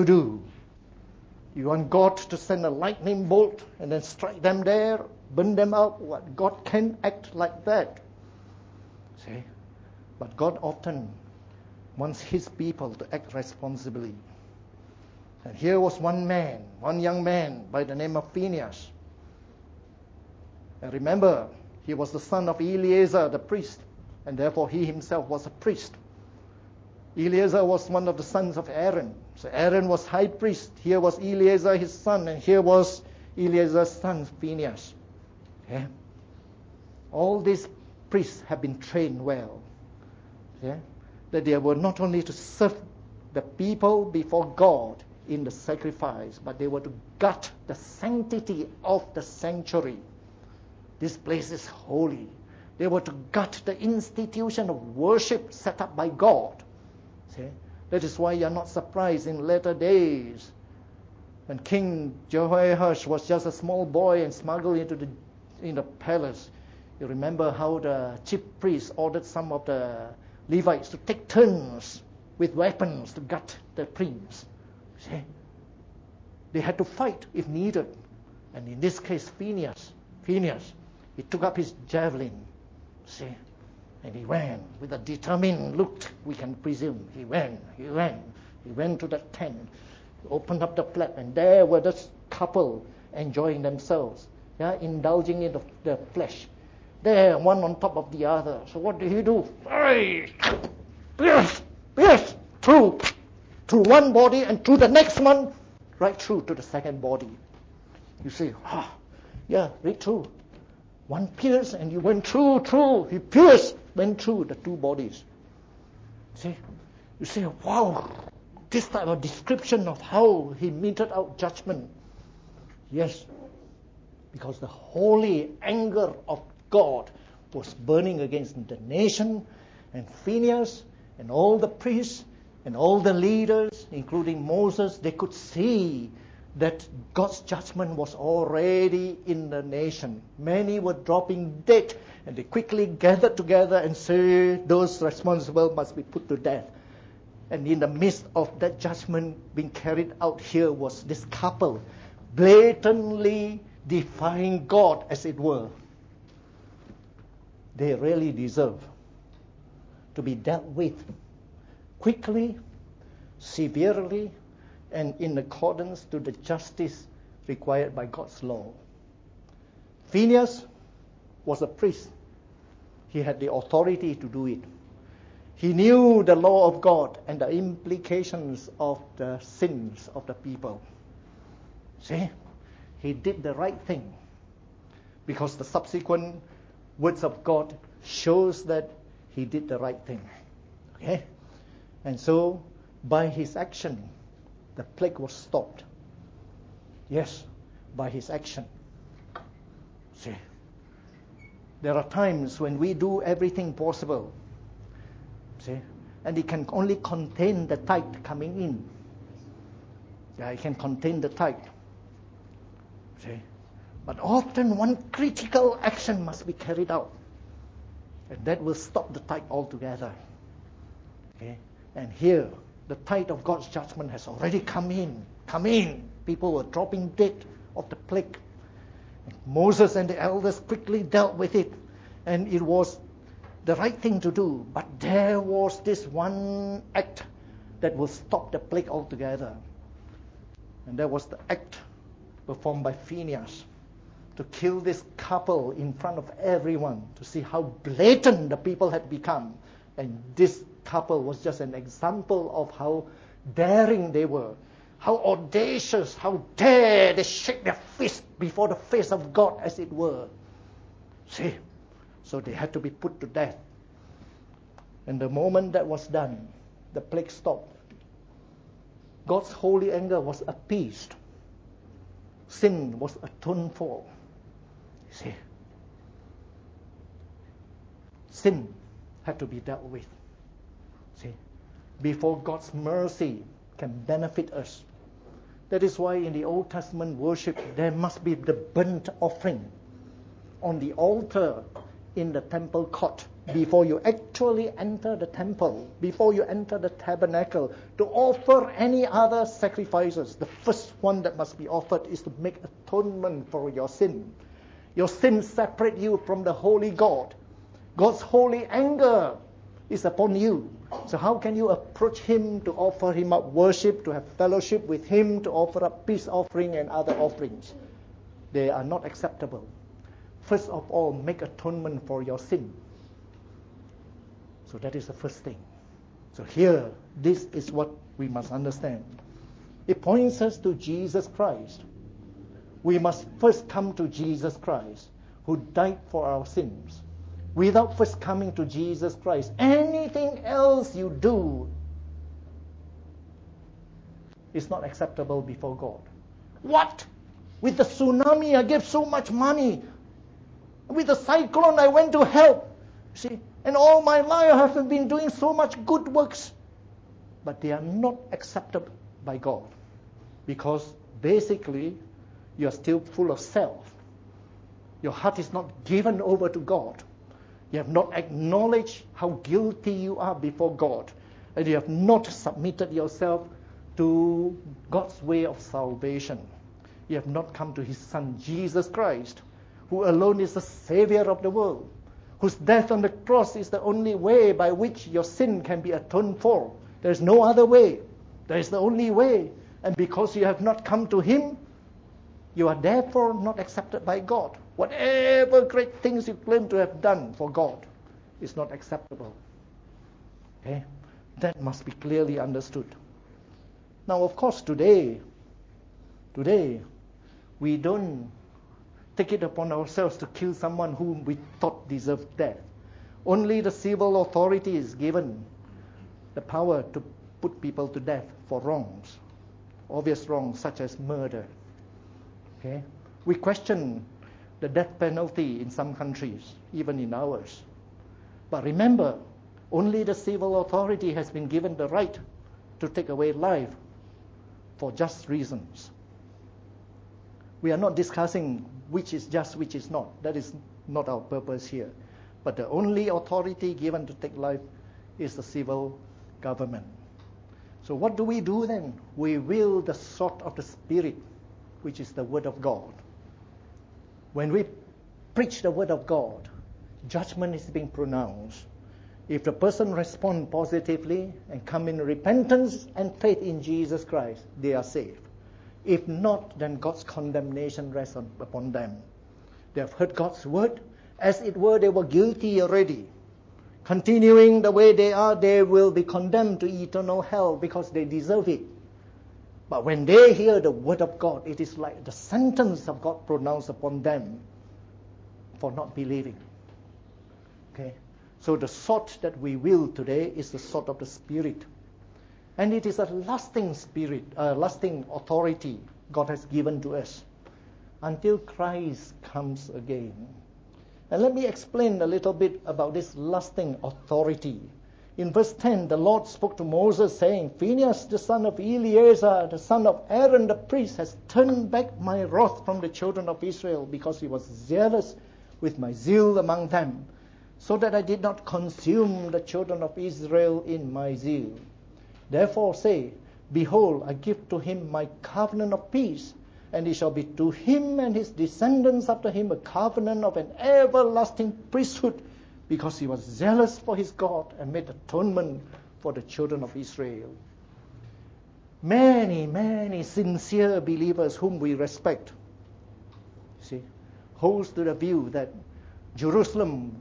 S1: You want God to send a lightning bolt and then strike them there, burn them out? What? God can act like that. See? But God often wants His people to act responsibly. And here was one young man by the name of Phinehas. And remember, he was the son of Eleazar, the priest, and therefore he himself was a priest. Eleazar was one of the sons of Aaron. So Aaron was high priest. Here was Eleazar, his son, and here was Eleazar's son, Phinehas. Okay? All these priests have been trained well. Okay? That they were not only to serve the people before God in the sacrifice, but they were to guard the sanctity of the sanctuary. This place is holy. They were to guard the institution of worship set up by God. See? That is why you are not surprised in later days when King Jehoash was just a small boy and smuggled into the palace. You remember how the chief priest ordered some of the Levites to take turns with weapons to guard the prince. See? They had to fight if needed. And in this case, Phinehas, he took up his javelin. See? And he went with a determined look, we can presume. He went to the tent, opened up the flap, and there were this couple enjoying themselves, indulging in the flesh. There, one on top of the other. So what did he do? Yes, through one body and through the next one, right through to the second body. You see, right through. One pierced and he went through. He pierced, went through the two bodies. See? You say, wow, this type of description of how he meted out judgment. Yes, because the holy anger of God was burning against the nation, and Phinehas and all the priests and all the leaders, including Moses, they could see that God's judgment was already in the nation. Many were dropping dead, and they quickly gathered together and said, those responsible must be put to death. And in the midst of that judgment being carried out here was this couple, blatantly defying God, as it were. They really deserve to be dealt with quickly, severely, and in accordance to the justice required by God's law. Phinehas was a priest. He had the authority to do it. He knew the law of God and the implications of the sins of the people. See, he did the right thing because the subsequent words of God shows that he did the right thing. Okay? And so, by his action, the plague was stopped. Yes, by his action. See, there are times when we do everything possible. See, and it can only contain the tide coming in. Yeah, it can contain the tide. See, but often one critical action must be carried out, and that will stop the tide altogether. Okay, and here, the tide of God's judgment has already come in. People were dropping dead of the plague. And Moses and the elders quickly dealt with it. And it was the right thing to do. But there was this one act that will stop the plague altogether. And that was the act performed by Phinehas to kill this couple in front of everyone to see how blatant the people had become. And this couple was just an example of how daring they were, how audacious, how dare they shake their fist before the face of God, as it were. See, so they had to be put to death. And the moment that was done, the plague stopped. God's holy anger was appeased. Sin was atoned for. See, sin had to be dealt with. See, before God's mercy can benefit us. That is why in the Old Testament worship there must be the burnt offering on the altar in the temple court before you actually enter the temple, before you enter the tabernacle, to offer any other sacrifices. The first one that must be offered is to make atonement for your sin. Your sins separate you from the holy God. God's holy anger is upon you. So how can you approach Him to offer Him up worship, to have fellowship with Him, to offer up peace offering and other offerings? They are not acceptable. First of all, make atonement for your sin. So that is the first thing. So here, this is what we must understand. It points us to Jesus Christ. We must first come to Jesus Christ, who died for our sins. Without first coming to Jesus Christ, anything else you do is not acceptable before God. What? With the tsunami, I gave so much money. With the cyclone, I went to help. See, and all my life I have been doing so much good works. But they are not accepted by God. Because basically, you are still full of self. Your heart is not given over to God. You have not acknowledged how guilty you are before God. And you have not submitted yourself to God's way of salvation. You have not come to His Son, Jesus Christ, who alone is the Savior of the world, whose death on the cross is the only way by which your sin can be atoned for. There is no other way. There is the only way. And because you have not come to Him, you are therefore not accepted by God. Whatever great things you claim to have done for God is not acceptable. Okay? That must be clearly understood. Now, of course, today, we don't take it upon ourselves to kill someone whom we thought deserved death. Only the civil authority is given the power to put people to death for wrongs, obvious wrongs such as murder. Okay? We question the death penalty in some countries, even in ours. But remember, only the civil authority has been given the right to take away life for just reasons. We are not discussing which is just, which is not. That is not our purpose here. But the only authority given to take life is the civil government. So what do we do then? We wield the sword of the Spirit, which is the Word of God. When we preach the Word of God, judgment is being pronounced. If the person responds positively and come in repentance and faith in Jesus Christ, they are saved. If not, then God's condemnation rests upon them. They have heard God's word. As it were, they were guilty already. Continuing the way they are, they will be condemned to eternal hell because they deserve it. But when they hear the word of God, it is like the sentence of God pronounced upon them for not believing. Okay? So the sword that we wield today is the sword of the Spirit. And it is a lasting spirit, lasting authority God has given to us until Christ comes again. And let me explain a little bit about this lasting authority. In verse 10, the Lord spoke to Moses saying, Phinehas, the son of Eleazar, the son of Aaron the priest, has turned back my wrath from the children of Israel because he was zealous with my zeal among them, so that I did not consume the children of Israel in my zeal. Therefore say, Behold, I give to him my covenant of peace, and it shall be to him and his descendants after him a covenant of an everlasting priesthood, because he was zealous for his God and made atonement for the children of Israel. Many, many sincere believers whom we respect, see, holds to the view that Jerusalem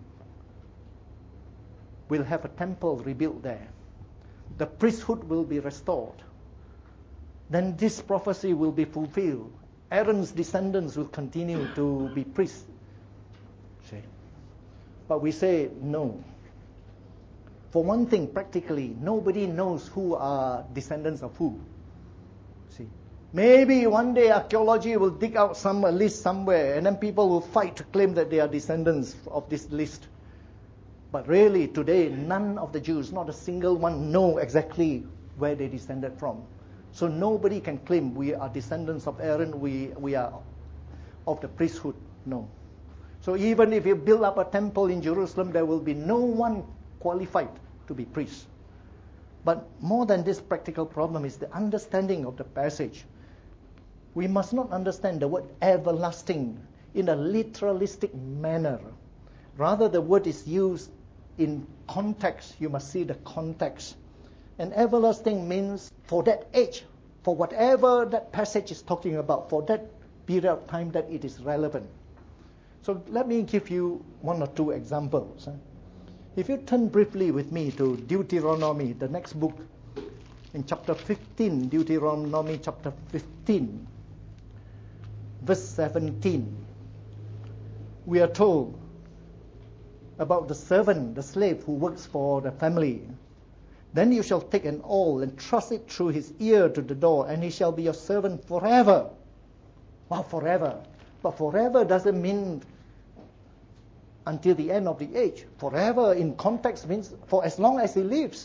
S1: will have a temple rebuilt there. The priesthood will be restored. Then this prophecy will be fulfilled. Aaron's descendants will continue to be priests. See? But we say no. For one thing, practically, nobody knows who are descendants of who. See, maybe one day archaeology will dig out a list somewhere, and then people will fight to claim that they are descendants of this list. But really, today, none of the Jews, not a single one, know exactly where they descended from. So nobody can claim we are descendants of Aaron, we are of the priesthood. No. So even if you build up a temple in Jerusalem, there will be no one qualified to be priests. But more than this practical problem is the understanding of the passage. We must not understand the word everlasting in a literalistic manner. Rather, the word is used in context. You must see the context. And everlasting means for that age, for whatever that passage is talking about, for that period of time that it is relevant. So let me give you one or two examples. If you turn briefly with me to Deuteronomy, the next book, in chapter 15, Deuteronomy chapter 15, verse 17, we are told about the servant, the slave who works for the family. Then you shall take an awl and thrust it through his ear to the door, and he shall be your servant forever. Wow, forever. But forever doesn't mean until the end of the age. Forever in context means for as long as he lives.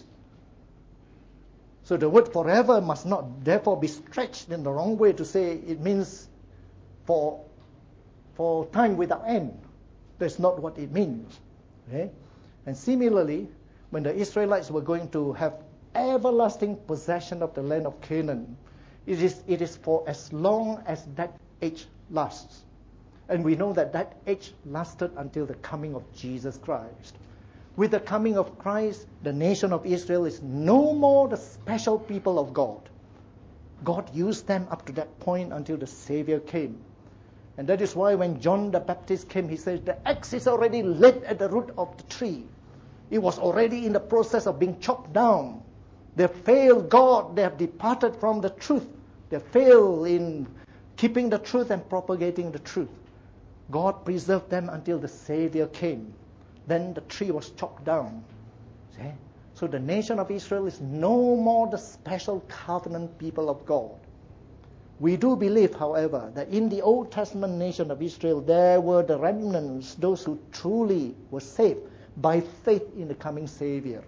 S1: So the word forever must not therefore be stretched in the wrong way to say it means for time without end. That's not what it means. Okay? And similarly, when the Israelites were going to have everlasting possession of the land of Canaan, it is for as long as that age lasts. And we know that that age lasted until the coming of Jesus Christ. With the coming of Christ, the nation of Israel is no more the special people of God. God used them up to that point until the Savior came. And that is why when John the Baptist came, he said, the axe is already laid at the root of the tree. It was already in the process of being chopped down. They failed God. They have departed from the truth. They failed in keeping the truth and propagating the truth. God preserved them until the Savior came. Then the tree was chopped down. See? So the nation of Israel is no more the special covenant people of God. We do believe, however, that in the Old Testament nation of Israel, there were the remnants, those who truly were saved by faith in the coming Savior.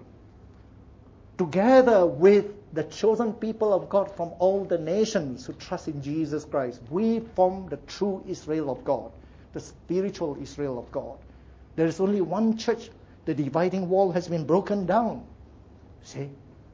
S1: Together with the chosen people of God from all the nations who trust in Jesus Christ, we form the true Israel of God, the spiritual Israel of God. There is only one church. The dividing wall has been broken down. See?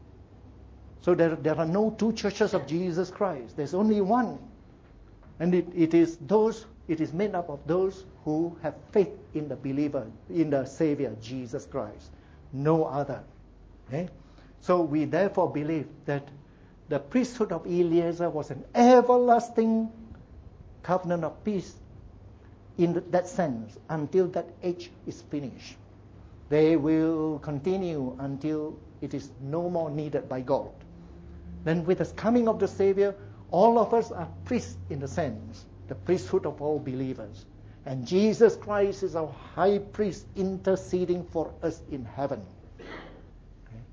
S1: So there are no two churches of Jesus Christ. There's only one. And it is made up of those who have faith in the believer, in the Savior, Jesus Christ. No other. Okay? So we therefore believe that the priesthood of Eliezer was an everlasting covenant of peace in that sense until that age is finished. They will continue until it is no more needed by God. Then with the coming of the Savior, all of us are priests in the sense, the priesthood of all believers. And Jesus Christ is our high priest interceding for us in heaven. Okay.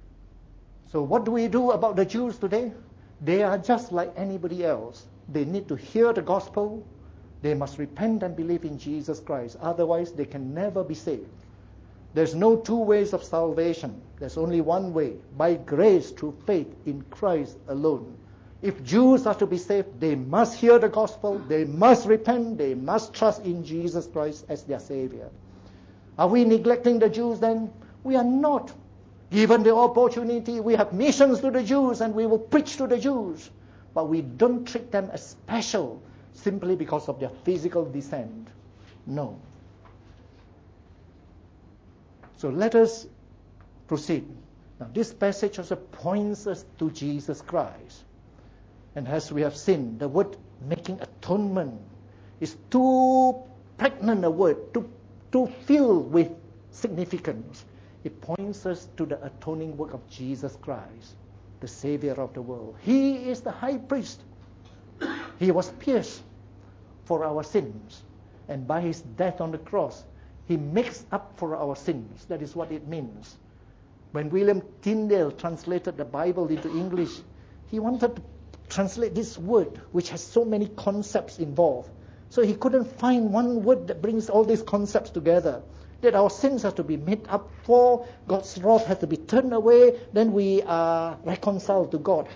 S1: So what do we do about the Jews today? They are just like anybody else. They need to hear the gospel. They must repent and believe in Jesus Christ. Otherwise, they can never be saved. There's no two ways of salvation. There's only one way, by grace through faith in Christ alone. If Jews are to be saved, they must hear the gospel, they must repent, they must trust in Jesus Christ as their Savior. Are we neglecting the Jews then? We are not. Given the opportunity, we have missions to the Jews and we will preach to the Jews. But we don't treat them as special simply because of their physical descent. No. So let us proceed. Now this passage also points us to Jesus Christ. And as we have seen, the word making atonement is too pregnant a word, too filled with significance. It points us to the atoning work of Jesus Christ, the Savior of the world. He is the high priest. He was pierced for our sins. And by his death on the cross, he makes up for our sins. That is what it means. When William Tyndale translated the Bible into English, he wanted to translate this word, which has so many concepts involved. So he couldn't find one word that brings all these concepts together. That our sins have to be made up for, God's wrath has to be turned away, then we are reconciled to God.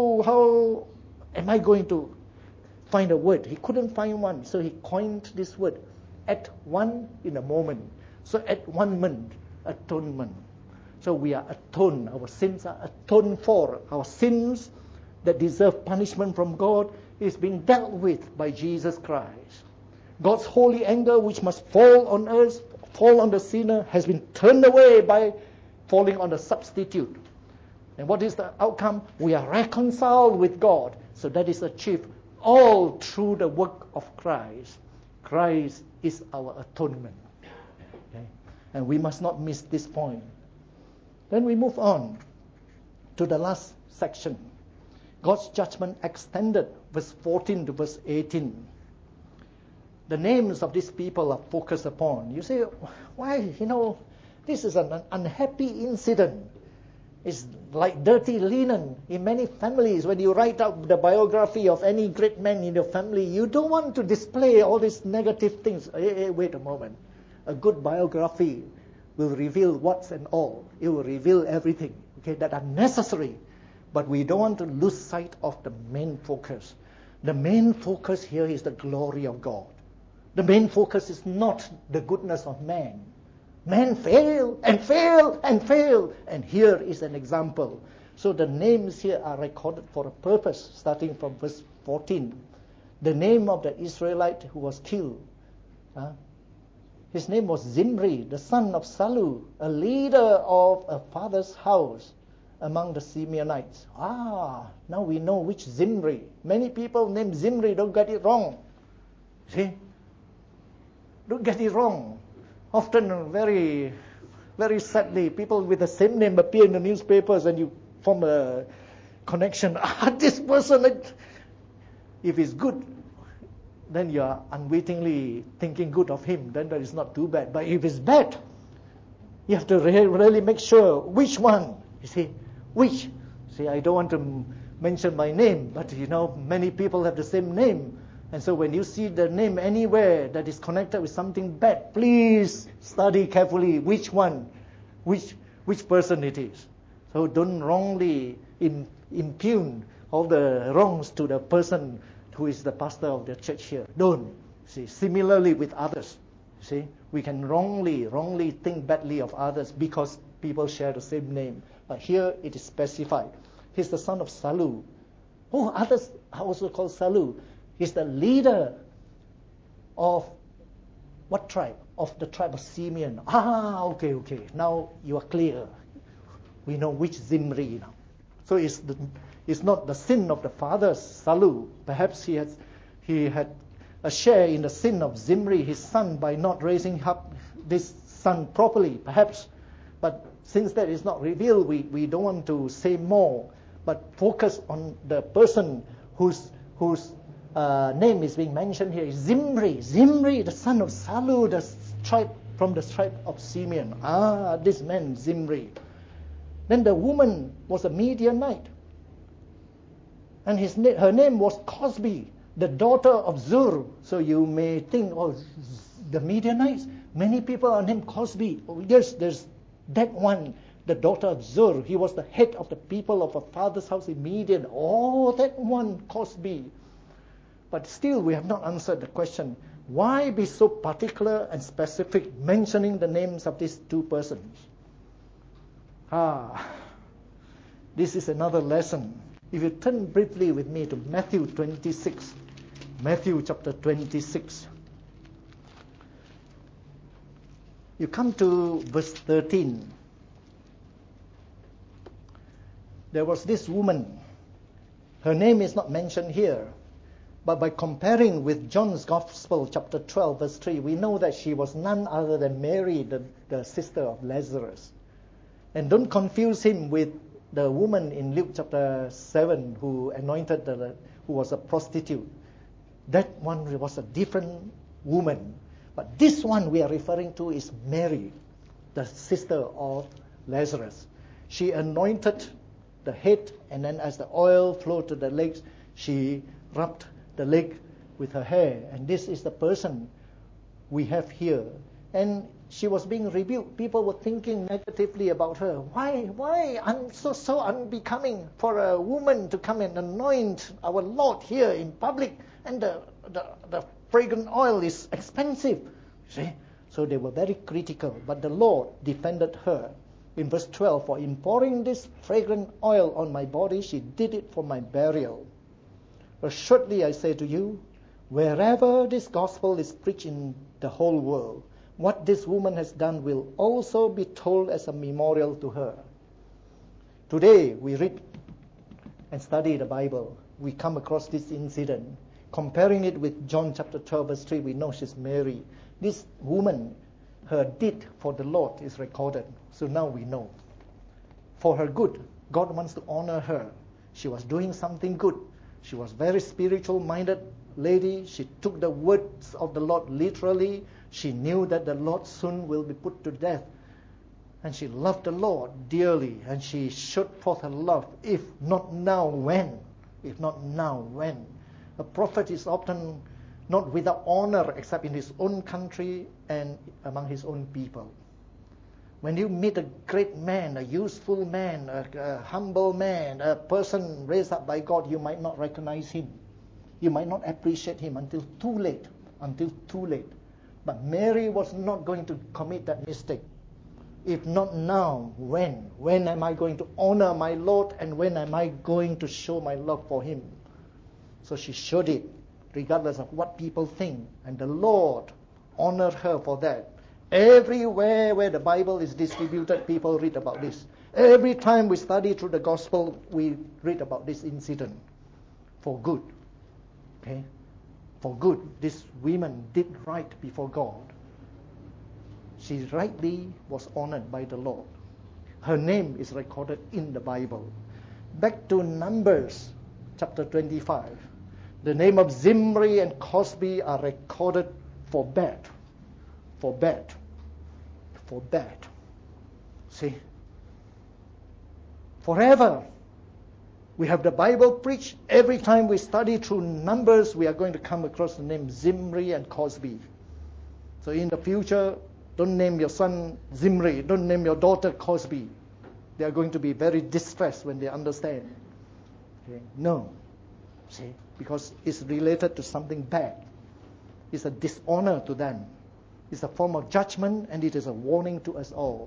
S1: How am I going to find a word? He couldn't find one, so he coined this word, at one in a moment. So at one moment, atonement. So we are atoned, our sins are atoned for. Our sins that deserve punishment from God is being dealt with by Jesus Christ. God's holy anger, which must fall on us, fall on the sinner, has been turned away by falling on the substitute. And what is the outcome? We are reconciled with God. So that is achieved all through the work of Christ. Christ is our atonement. Okay? And we must not miss this point. Then we move on to the last section. God's judgment extended, verse 14 to verse 18. The names of these people are focused upon. You say, why? This is an unhappy incident. It's like dirty linen in many families. When you write out the biography of any great man in your family, you don't want to display all these negative things. Hey, wait a moment. A good biography will reveal what's and all. It will reveal everything, that are necessary. But we don't want to lose sight of the main focus. The main focus here is the glory of God. The main focus is not the goodness of man. Man fail and fail and fail. And here is an example. So the names here are recorded for a purpose, starting from verse 14. The name of the Israelite who was killed. His name was Zimri, the son of Salu, a leader of a father's house among the Simeonites. Now we know which Zimri. Many people named Zimri, don't get it wrong. See? Don't get it wrong. Often, very, very sadly, people with the same name appear in the newspapers and you form a connection. This person, if he's good, then you are unwittingly thinking good of him. Then that is not too bad. But if it's bad, you have to really make sure which one. You see, which? See, I don't want to mention my name, but many people have the same name. And so when you see the name anywhere that is connected with something bad, please study carefully which one, which person it is. So don't wrongly impugn all the wrongs to the person who is the pastor of the church here. Don't. See, similarly with others. See, we can wrongly think badly of others because people share the same name. But here it is specified. He's the son of Salu. Others are also called Salu. He's the leader of what tribe? Of the tribe of Simeon. Okay. Now you are clear. We know which Zimri now. So it's not the sin of the father, Salu. Perhaps he had a share in the sin of Zimri, his son, by not raising up this son properly, perhaps. But since that is not revealed, we don't want to say more, but focus on the person whose name is being mentioned here is Zimri. Zimri, the son of Salu, from the tribe of Simeon. This man, Zimri. Then the woman was a Midianite. And her name was Cosbi, the daughter of Zur. So you may think, the Midianites, many people are named Cosbi. Yes, there's that one, the daughter of Zur. He was the head of the people of a father's house in Midian. That one, Cosbi. But still, we have not answered the question, why be so particular and specific mentioning the names of these two persons? This is another lesson. If you turn briefly with me to Matthew 26, Matthew chapter 26. You come to verse 13. There was this woman Her name is not mentioned here. But by comparing with John's Gospel, chapter 12, verse 3, we know that she was none other than Mary, the sister of Lazarus. And don't confuse him with the woman in Luke chapter 7 who who was a prostitute. That one was a different woman. But this one we are referring to is Mary, the sister of Lazarus. She anointed the head, and then as the oil flowed to the legs, she rubbed the leg with her hair. And this is the person we have here. And she was being rebuked. People were thinking negatively about her. Why so unbecoming for a woman to come and anoint our Lord here in public, and the fragrant oil is expensive. See? So they were very critical, but the Lord defended her. In verse 12, for in pouring this fragrant oil on my body, she did it for my burial. Assuredly I say to you, wherever this gospel is preached in the whole world, what this woman has done will also be told as a memorial to her. Today we read and study the Bible. We come across this incident. Comparing it with John chapter 12 verse 3, we know she's Mary. This woman, her deed for the Lord is recorded. So now we know. For her good, God wants to honor her. She was doing something good. She was very spiritual-minded lady. She took the words of the Lord literally. She knew that the Lord soon will be put to death. And she loved the Lord dearly. And she showed forth her love. If not now, when? If not now, when? A prophet is often not without honor except in his own country and among his own people. When you meet a great man, a useful man, a humble man, a person raised up by God, you might not recognize him. You might not appreciate him until too late. But Mary was not going to commit that mistake. If not now, when? When am I going to honor my Lord, and when am I going to show my love for him? So she showed it, regardless of what people think. And the Lord honored her for that. Everywhere where the Bible is distributed, people read about this. Every time we study through the gospel, we read about this incident. For good. Okay? For good. This woman did right before God. She rightly was honored by the Lord. Her name is recorded in the Bible. Back to Numbers chapter 25. The name of Zimri and Cosby are recorded for bad. For bad. For bad. See? Forever. We have the Bible preached. Every time we study through Numbers, we are going to come across the name Zimri and Cosby. So in the future, don't name your son Zimri. Don't name your daughter Cosby. They are going to be very distressed when they understand. Okay? No. See? Because it's related to something bad. It's a dishonor to them. It's a form of judgment, and it is a warning to us all.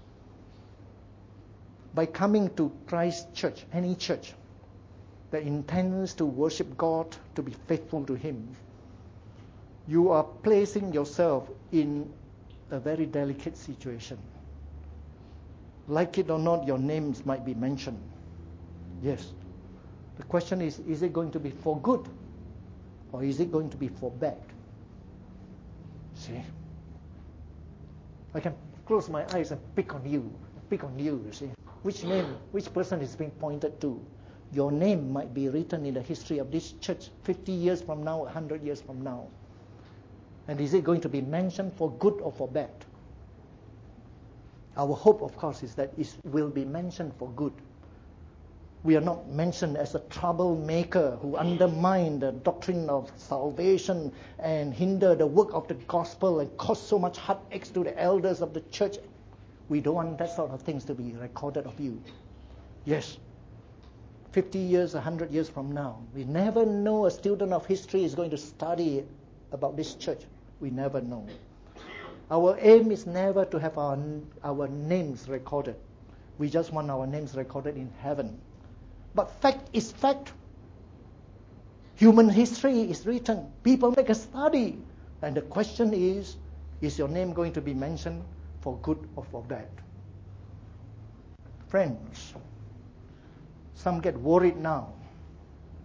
S1: By coming to Christ Church, any church that intends to worship God, to be faithful to him, you are placing yourself in a very delicate situation. Like it or not, your names might be mentioned. Yes. The question is it going to be for good, or is it going to be for bad? See? I can close my eyes and pick on you, you see. Which name, which person is being pointed to? Your name might be written in the history of this church 50 years from now, 100 years from now. And is it going to be mentioned for good or for bad? Our hope, of course, is that it will be mentioned for good. We are not mentioned as a troublemaker who undermine the doctrine of salvation and hinder the work of the gospel and cause so much heartaches to the elders of the church. We don't want that sort of things to be recorded of you. Yes, 50 years, 100 years from now, we never know a student of history is going to study about this church. We never know. Our aim is never to have our names recorded. We just want our names recorded in heaven. But fact is fact. Human history is written. People make a study. And the question is your name going to be mentioned for good or for bad? Friends, some get worried now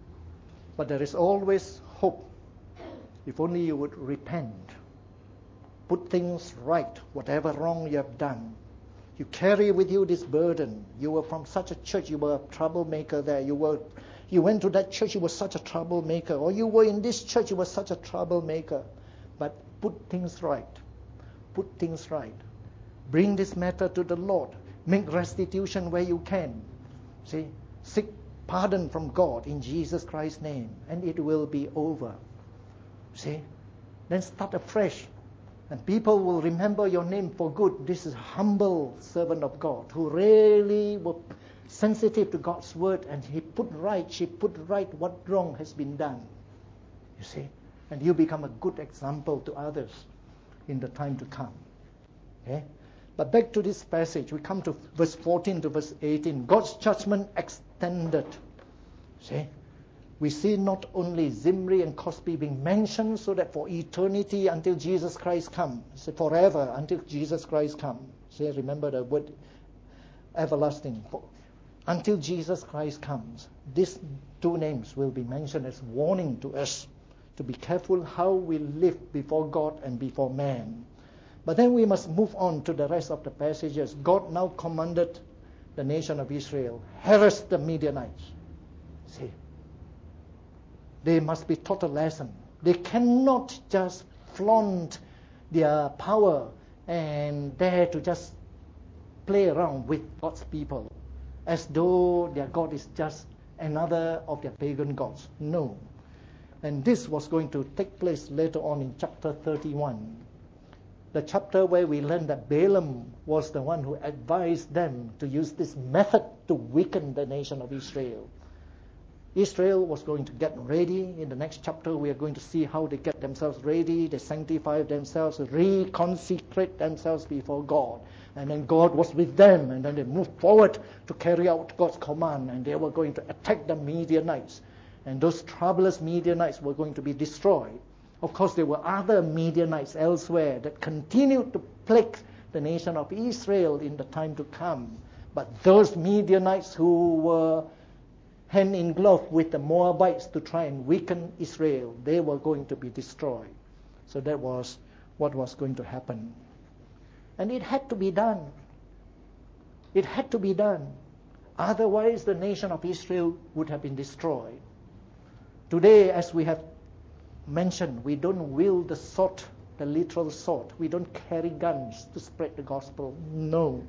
S1: But there is always hope. If only you would repent, put things right, whatever wrong you have done. You carry with you this burden. You were from such a church, you were a troublemaker there. You went to that church, you were such a troublemaker. Or you were in this church, you were such a troublemaker. But put things right. Put things right. Bring this matter to the Lord. Make restitution where you can. See, seek pardon from God in Jesus Christ's name, and it will be over. See, then start afresh. And people will remember your name for good. This is a humble servant of God who really was sensitive to God's word, and she put right what wrong has been done. You see? And you become a good example to others in the time to come. Okay? But back to this passage, we come to verse 14 to verse 18. God's judgment extended. See? We see not only Zimri and Cosby being mentioned so that for eternity until Jesus Christ comes, forever until Jesus Christ comes. See, remember the word everlasting. Until Jesus Christ comes, these two names will be mentioned as warning to us to be careful how we live before God and before man. But then we must move on to the rest of the passages. God now commanded the nation of Israel, harass the Midianites. See, they must be taught a lesson. They cannot just flaunt their power and dare to just play around with God's people as though their God is just another of their pagan gods. No. And this was going to take place later on in chapter 31. The chapter where we learn that Balaam was the one who advised them to use this method to weaken the nation of Israel. Israel was going to get ready. In the next chapter, we are going to see how they get themselves ready. They sanctify themselves, reconsecrate themselves before God. And then God was with them. And then they moved forward to carry out God's command. And they were going to attack the Midianites. And those troublous Midianites were going to be destroyed. Of course, there were other Midianites elsewhere that continued to plague the nation of Israel in the time to come. But those Midianites who were hand in glove with the Moabites to try and weaken Israel, they were going to be destroyed. So that was what was going to happen. And it had to be done. It had to be done. Otherwise, the nation of Israel would have been destroyed. Today, as we have mentioned, we don't wield the sword, the literal sword. We don't carry guns to spread the gospel. No.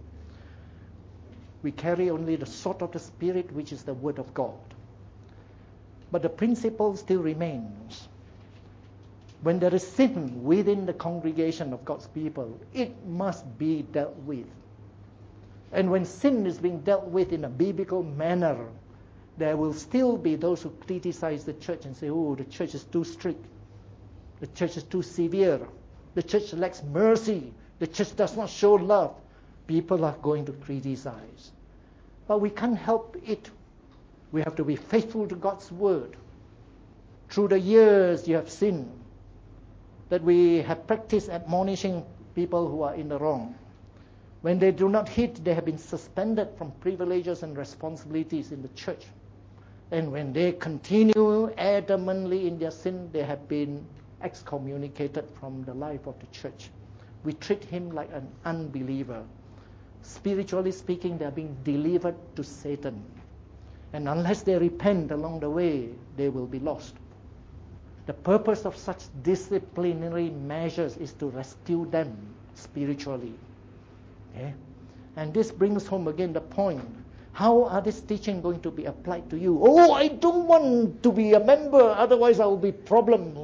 S1: We carry only the sword of the Spirit, which is the Word of God. But the principle still remains. When there is sin within the congregation of God's people, it must be dealt with. And when sin is being dealt with in a biblical manner, there will still be those who criticize the church and say, oh, the church is too strict. The church is too severe. The church lacks mercy. The church does not show love. People are going to criticize. But we can't help it. We have to be faithful to God's word. Through the years you have seen that we have practiced admonishing people who are in the wrong. When they do not heed, they have been suspended from privileges and responsibilities in the church. And when they continue adamantly in their sin, they have been excommunicated from the life of the church. We treat him like an unbeliever. Spiritually speaking, they are being delivered to Satan. And unless they repent along the way, they will be lost. The purpose of such disciplinary measures is to rescue them spiritually. Okay? And this brings home again the point. How are this teaching going to be applied to you? Oh, I don't want to be a member, otherwise I will be problem.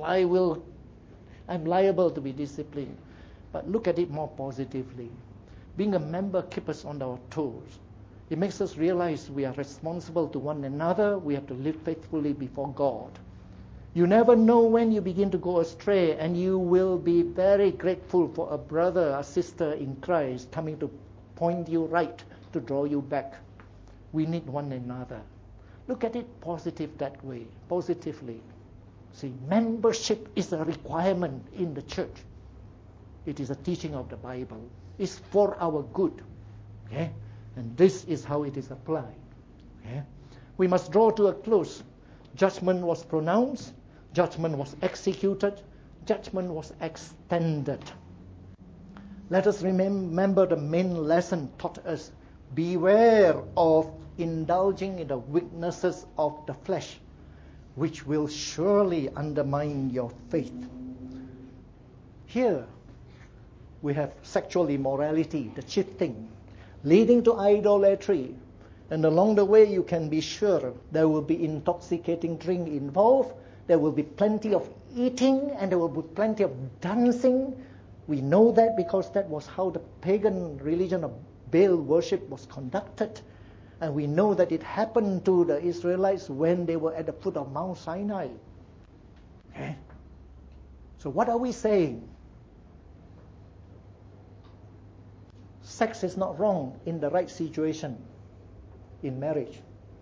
S1: I'm liable to be disciplined. But look at it more positively. Being a member keeps us on our toes. It makes us realize we are responsible to one another. We have to live faithfully before God. You never know when you begin to go astray, and you will be very grateful for a brother or sister in Christ coming to point you right, to draw you back. We need one another. Look at it positively. See, membership is a requirement in the church. It is a teaching of the Bible. It's for our good. Okay? And this is how it is applied. Okay? We must draw to a close. Judgment was pronounced, judgment was executed, judgment was extended. Let us remember the main lesson taught us. Beware of indulging in the weaknesses of the flesh, which will surely undermine your faith. Here, we have sexual immorality, the chief thing, leading to idolatry. And along the way, you can be sure there will be intoxicating drink involved. There will be plenty of eating, and there will be plenty of dancing. We know that because that was how the pagan religion of Baal worship was conducted. And we know that it happened to the Israelites when they were at the foot of Mount Sinai. Okay? So what are we saying? Sex is not wrong in the right situation in marriage.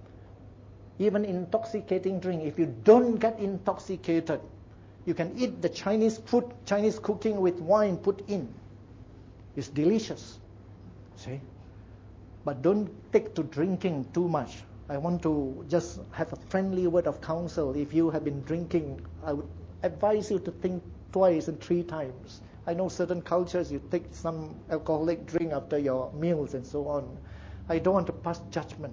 S1: Even intoxicating drink, if you don't get intoxicated, you can eat the Chinese food, Chinese cooking with wine put in. It's delicious. See? But don't take to drinking too much. I want to just have a friendly word of counsel. If you have been drinking, I would advise you to think twice and 3 times. I know certain cultures, you take some alcoholic drink after your meals and so on. I don't want to pass judgment.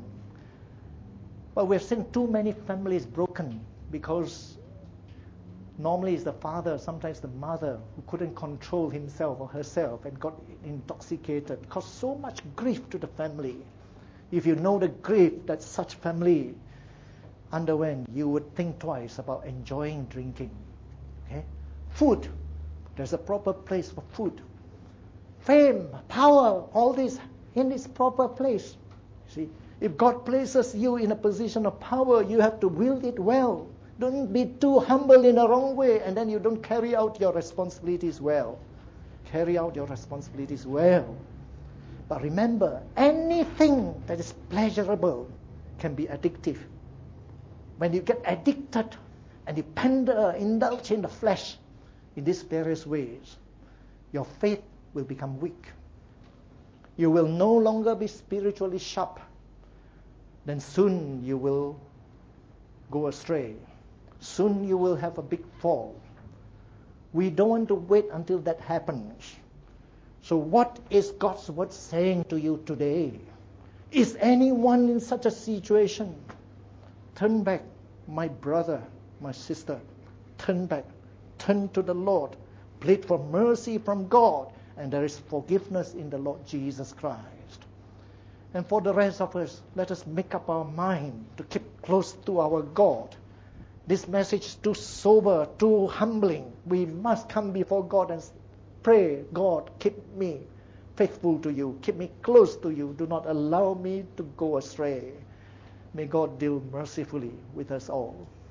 S1: But we've seen too many families broken because normally it's the father, sometimes the mother, who couldn't control himself or herself and got intoxicated. Caused so much grief to the family. If you know the grief that such family underwent, you would think twice about enjoying drinking. Okay? Food. There's a proper place for food. Fame, power, all this in its proper place. See, if God places you in a position of power, you have to wield it well. Don't be too humble in the wrong way, and then you don't carry out your responsibilities well. Carry out your responsibilities well. But remember, anything that is pleasurable can be addictive. When you get addicted and you indulge in the flesh in these various ways, your faith will become weak. You will no longer be spiritually sharp. Then soon you will go astray. Soon you will have a big fall. We don't want to wait until that happens. So what is God's word saying to you today? Is anyone in such a situation? Turn back, my brother, my sister. Turn back. Turn to the Lord. Plead for mercy from God. And there is forgiveness in the Lord Jesus Christ. And for the rest of us, let us make up our mind to keep close to our God. This message is too sober, too humbling. We must come before God and pray, God, keep me faithful to you. Keep me close to you. Do not allow me to go astray. May God deal mercifully with us all.